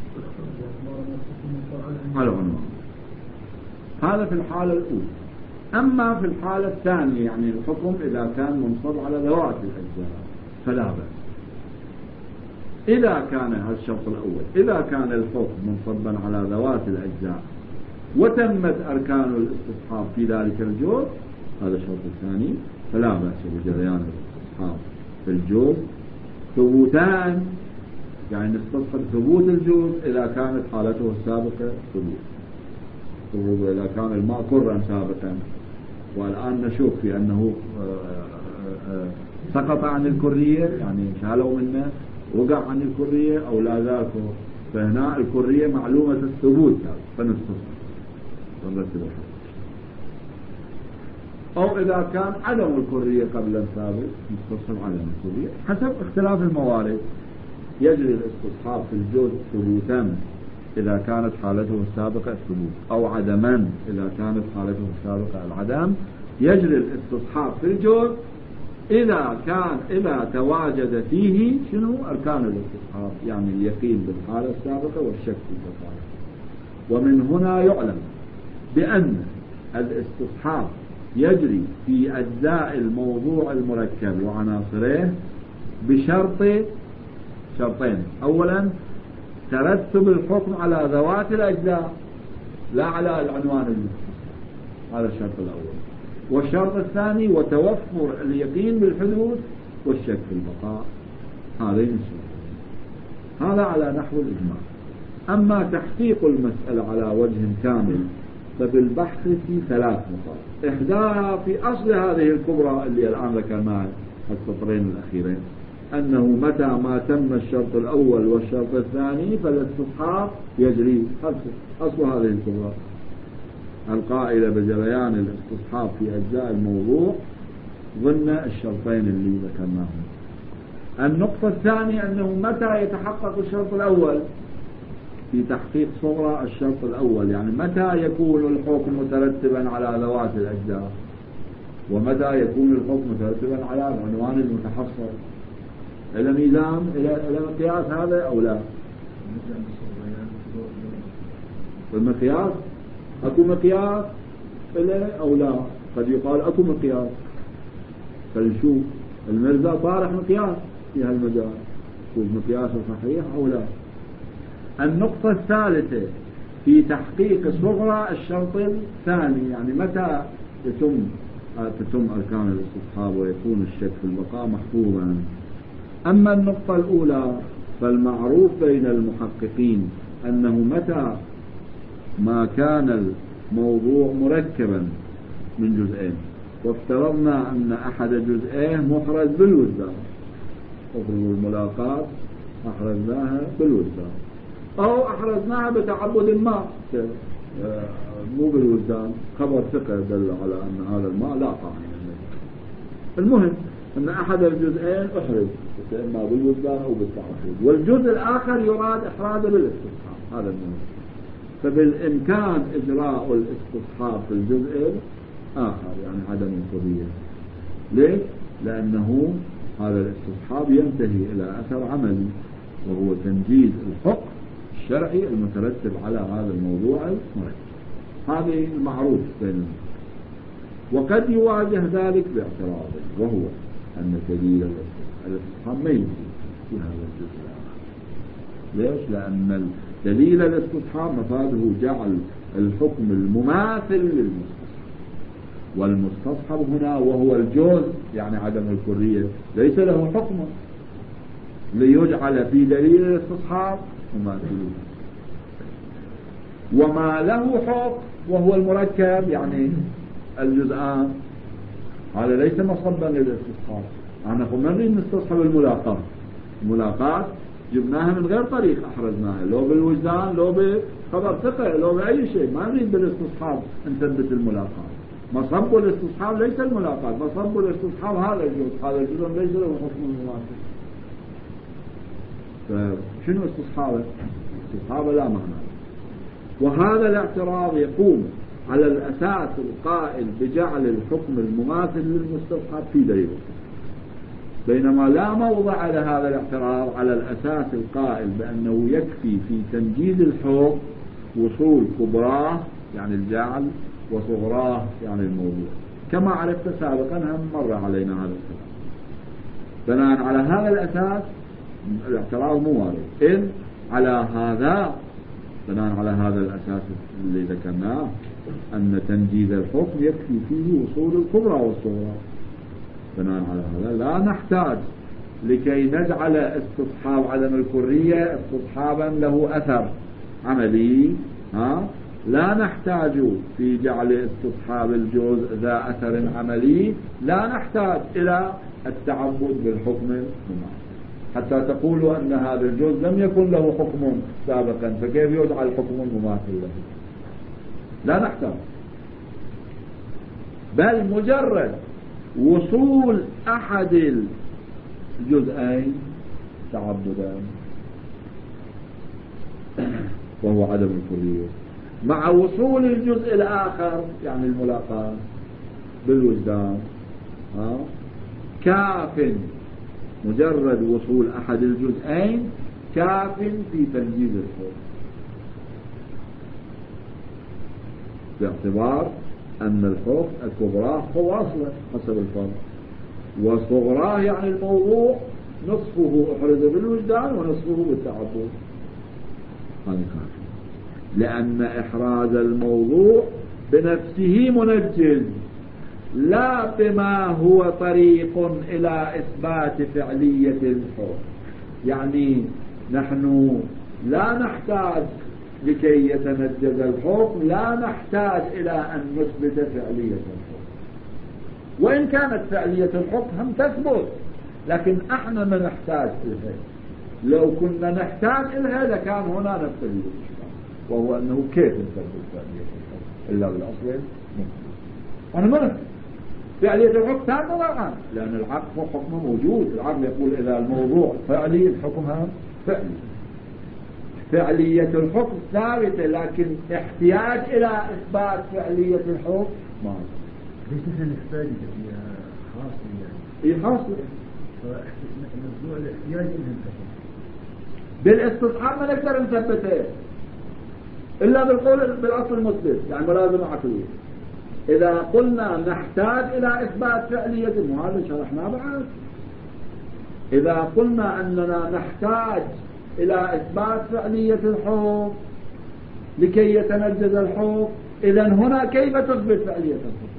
على عنوان. هذا في الحالة الأولى. أما في الحالة الثانية يعني الحكم إذا كان منصب على ذوات الأجزاء فلا بأس. إذا كان هذا الشرط الأول، إذا كان الحكم منصبا على ذوات الأجزاء وتمت أركان الاستصحاب في ذلك الجزء، هذا الشرط الثاني، فلا بأس بجريان الاستصحاب في الجزء. ثبوتان، يعني نستصحب ثبوت الجزء إذا كانت حالته السابقة ثبوت، إذا كان الماء كرا سابقا والآن نشوف في أنه سقط عن الكرية، يعني شالوا منه وقع عن الكرية أو لا ذاك، فهنا الكرية معلومة الثبوت فنستصحب ونرتب الحكم. أو إذا كان عدم الكرية قبل الثابت نستصحب عدم الكرية حسب اختلاف الموارد. يجري الاستصحاب في الجزء ثبوتا إذا كانت حالته السابقة الثبوت، أو عدما إذا كانت حالته السابقة العدم. يجري الاستصحاب في الجزء إذا كان إذا تواجد فيه شنو أركان الاستصحاب، يعني اليقين بالحالة السابقة والشك في الحالة. ومن هنا يعلم بأن الاستصحاب يجري في أجزاء الموضوع المركب وعناصره بشرط شرطين: أولا ترتب الحكم على ذوات الأجزاء لا على العنوان المختص، هذا الشرط الأول. والشرط الثاني وتوفر اليقين بالحدوث والشك في البقاء، هذين الشرطين. هذا على نحو الإجماع. أما تحقيق المسألة على وجه كامل فبالبحث في ثلاث نقاط: إحداها في أصل هذه الكبرى اللي الآن ذكرناها السطرين الأخيرين، أنه متى ما تم الشرط الأول والشرط الثاني فالاستصحاب يجري. أصل هذه الكبرى القائلة بجريان الاستصحاب في أجزاء الموضوع ضمن الشرطين اللي ذكرناهم. النقطة الثانية أنه متى يتحقق الشرط الأول في تحقيق صغرى الشرط الأول، يعني متى يكون الحكم مترتبا على ذوات الأجزاء، ومتى يكون الحكم مترتبا على العنوان المتحصل. إلى ميزان إلى إلى مقياس هذا أو لا؟ المقياس أكو مقياس إلى أو لا؟ قد يقال أكو مقياس، فنشوف المرزا طارح مقياس في هالمجال، شوف مقياس صحيح أو لا. النقطة الثالثة في تحقيق صغرى الشرط الثاني، يعني متى يتم تتم أركان الاستصحاب ويكون الشك في البقاء محفوظا. أما النقطة الأولى فالمعروف بين المحققين أنه متى ما كان الموضوع مركبا من جزئين، وافترضنا أن أحد جزئيه محرز بالوجدان، وفرض الملاقات أحرزناها بالوجدان أو أحرزناها بتعبد ما مو بالوجدان، خبر ثقة دل على أن هذا الماء لا طعم. المهم أن أحد الجزئين أحرز إما بالوجدان أو بالتعبد، والجزء الآخر يراد إحرازه بالاستصحاب، هذا المهم. فبالإمكان إجراء الاستصحاب في الجزء الآخر، يعني عدم القضية. ليش؟ لأنه هذا الاستصحاب ينتهي إلى أثر عملي، وهو تنجيز الحكم الشرعي المترتب على هذا الموضوع المركب. هذه المعروف بين الناس. وقد يواجه ذلك باعتراض، وهو أن دليل الاستصحاب ما يجي في هذا الجزء الآخر. ليش؟ لأن دليل الاستصحاب مفاده جعل الحكم المماثل للمستصحب، والمستصحب هنا وهو الجزء يعني عدم الكلية ليس له حكم ليجعل في دليل الاستصحاب مماثله، وما له حكم وهو المركب يعني الجزآن هذا ليس مصبا للاستصحاب. احنا قلنا نريد نستصحب الملاقات، الملاقات جبناها من غير طريق أحرزناها، لو بالوجدان لو بخبر ثقة لو بأي شيء، ما نريد بالاستصحاب نثبت الملاقات. مصب الاستصحاب ليس الملاقات، مصب الاستصحاب هذا الجزء، هذا الجزء ليس له حكم المماثل. فشنو استصحابه؟ استصحابه لا معنى. وهذا الاعتراض يقوم على الأساس القائل بجعل الحكم المماثل للمستصحب في دليل، بينما لا موضع لهذا الاعتراض على الأساس القائل بأنه يكفي في تنجيز الحكم وصول كبراه يعني الجعل وصغراه يعني الموضوع، كما عرفت سابقا هم مر علينا هذا الكلام. بناء على هذا الأساس الاعتراض مو وارد، إذ على هذا بناء على هذا الأساس اللي ذكرناه أن تنجيز الحكم يكفي فيه وصول الكبرى والصغرى. بناء على هذا لا نحتاج لكي نجعل استصحاب عدم الكرية استصحابا له أثر عملي، ها؟ لا نحتاج في جعل استصحاب الجزء ذا أثر عملي، لا نحتاج إلى التعبد بالحكم المماثل حتى تقولوا أن هذا الجزء لم يكن له حكم سابقا فكيف يجعل الحكم المماثل له؟ لا نحتاج، بل مجرد وصول أحد الجزئين تعبدا وهو عدم الكلية، مع وصول الجزء الآخر يعني الملاقاة بالوجدان ها كاف، مجرد وصول أحد الجزئين كاف في تنجيز الحكم، باعتبار أن الحكم الكبرى هو أصلا حسب الفرق، وصغراه يعني الموضوع نصفه أحرز بالوجدان ونصفه بالتعبد. هذا كافي، لأن إحراز الموضوع بنفسه منجز، لا بما هو طريق إلى إثبات فعلية الحكم. يعني نحن لا نحتاج لكي يتنجز الحكم، لا نحتاج إلى أن نثبت فعلية الحكم، وإن كانت فعلية الحكم هم تثبت، لكن احنا ما نحتاج إليها. لو كنا نحتاج إليها لكان هنا نبتدي بالإشكال، وهو أنه كيف نثبت فعلية الحكم إلا بالأصل ممكن. أنا ما نفهم فعلية الحكم ثابتة طبعا، لأن العقل حكم موجود، العقل يقول إذا الموضوع فعلي الحكم هم فعلي. فعلية الحكم ثابتة، لكن احتياج إلى إثبات فعلية الحكم ما ليش نحن نحتاج فيها حاصل يعني؟ إيه حاصل؟ موضوع الاحتياج إلى الحكم بالاستصحاب ما نقدر نثبته إلا بالقول بالأصل المثبت، يعني ملازمة عقلية. إذا قلنا نحتاج إلى إثبات فعلية، وهذا شرحناه بعد، إذا قلنا أننا نحتاج إلى إثبات فعلية الحكم لكي يتنجز الحكم، إذن هنا كيف تثبت فعلية الحكم؟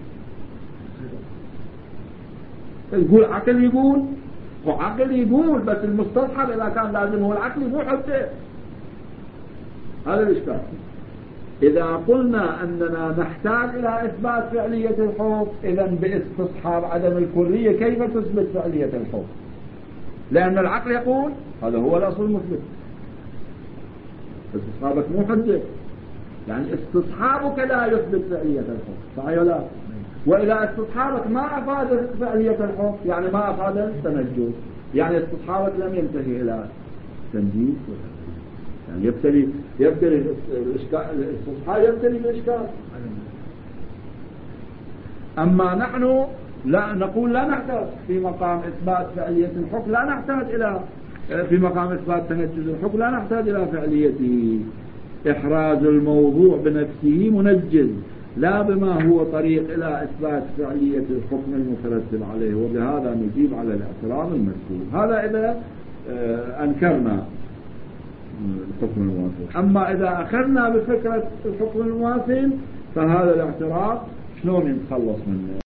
يقول عقل، يقول هو عقل يقول، بس المستصحب إذا كان لازم هو العقل مو حجة. هذا الإشكال. إذا قلنا أننا نحتاج إلى إثبات فعلية الحكم، إذن باستصحاب عدم الكلية كيف تثبت فعلية الحكم؟ لأن العقل يقول هذا هو الأصل المثبت، استصحابك مو حجة، يعني استصحابك لا يثبت فعلية الحكم، صحيح ولا لا؟ وإذا استصحابك ما أفاد فعلية الحكم يعني ما أفاد التنجز، يعني استصحابك لم ينتهي إلى تنجيز، يعني يبتلي يبتلي الإشكال، الاستصحاب يبتلي بالإشكال. أما نحن لا نقول لا نحتاج في مقام إثبات فعلية الحكم، لا نحتاج إلى في مقام إثبات تنجز الحكم لا نحتاج إلى فعليته. إحراز الموضوع بنفسه منجز، لا بما هو طريق إلى إثبات فعلية الحكم المترتب عليه، وبهذا نجيب على الاعتراض المذكور. هذا إذا أنكرنا الحكم المواصل. أما إذا أخذنا بفكرة الحكم المواصل فهذا الاعتراض شلون نتخلص منه؟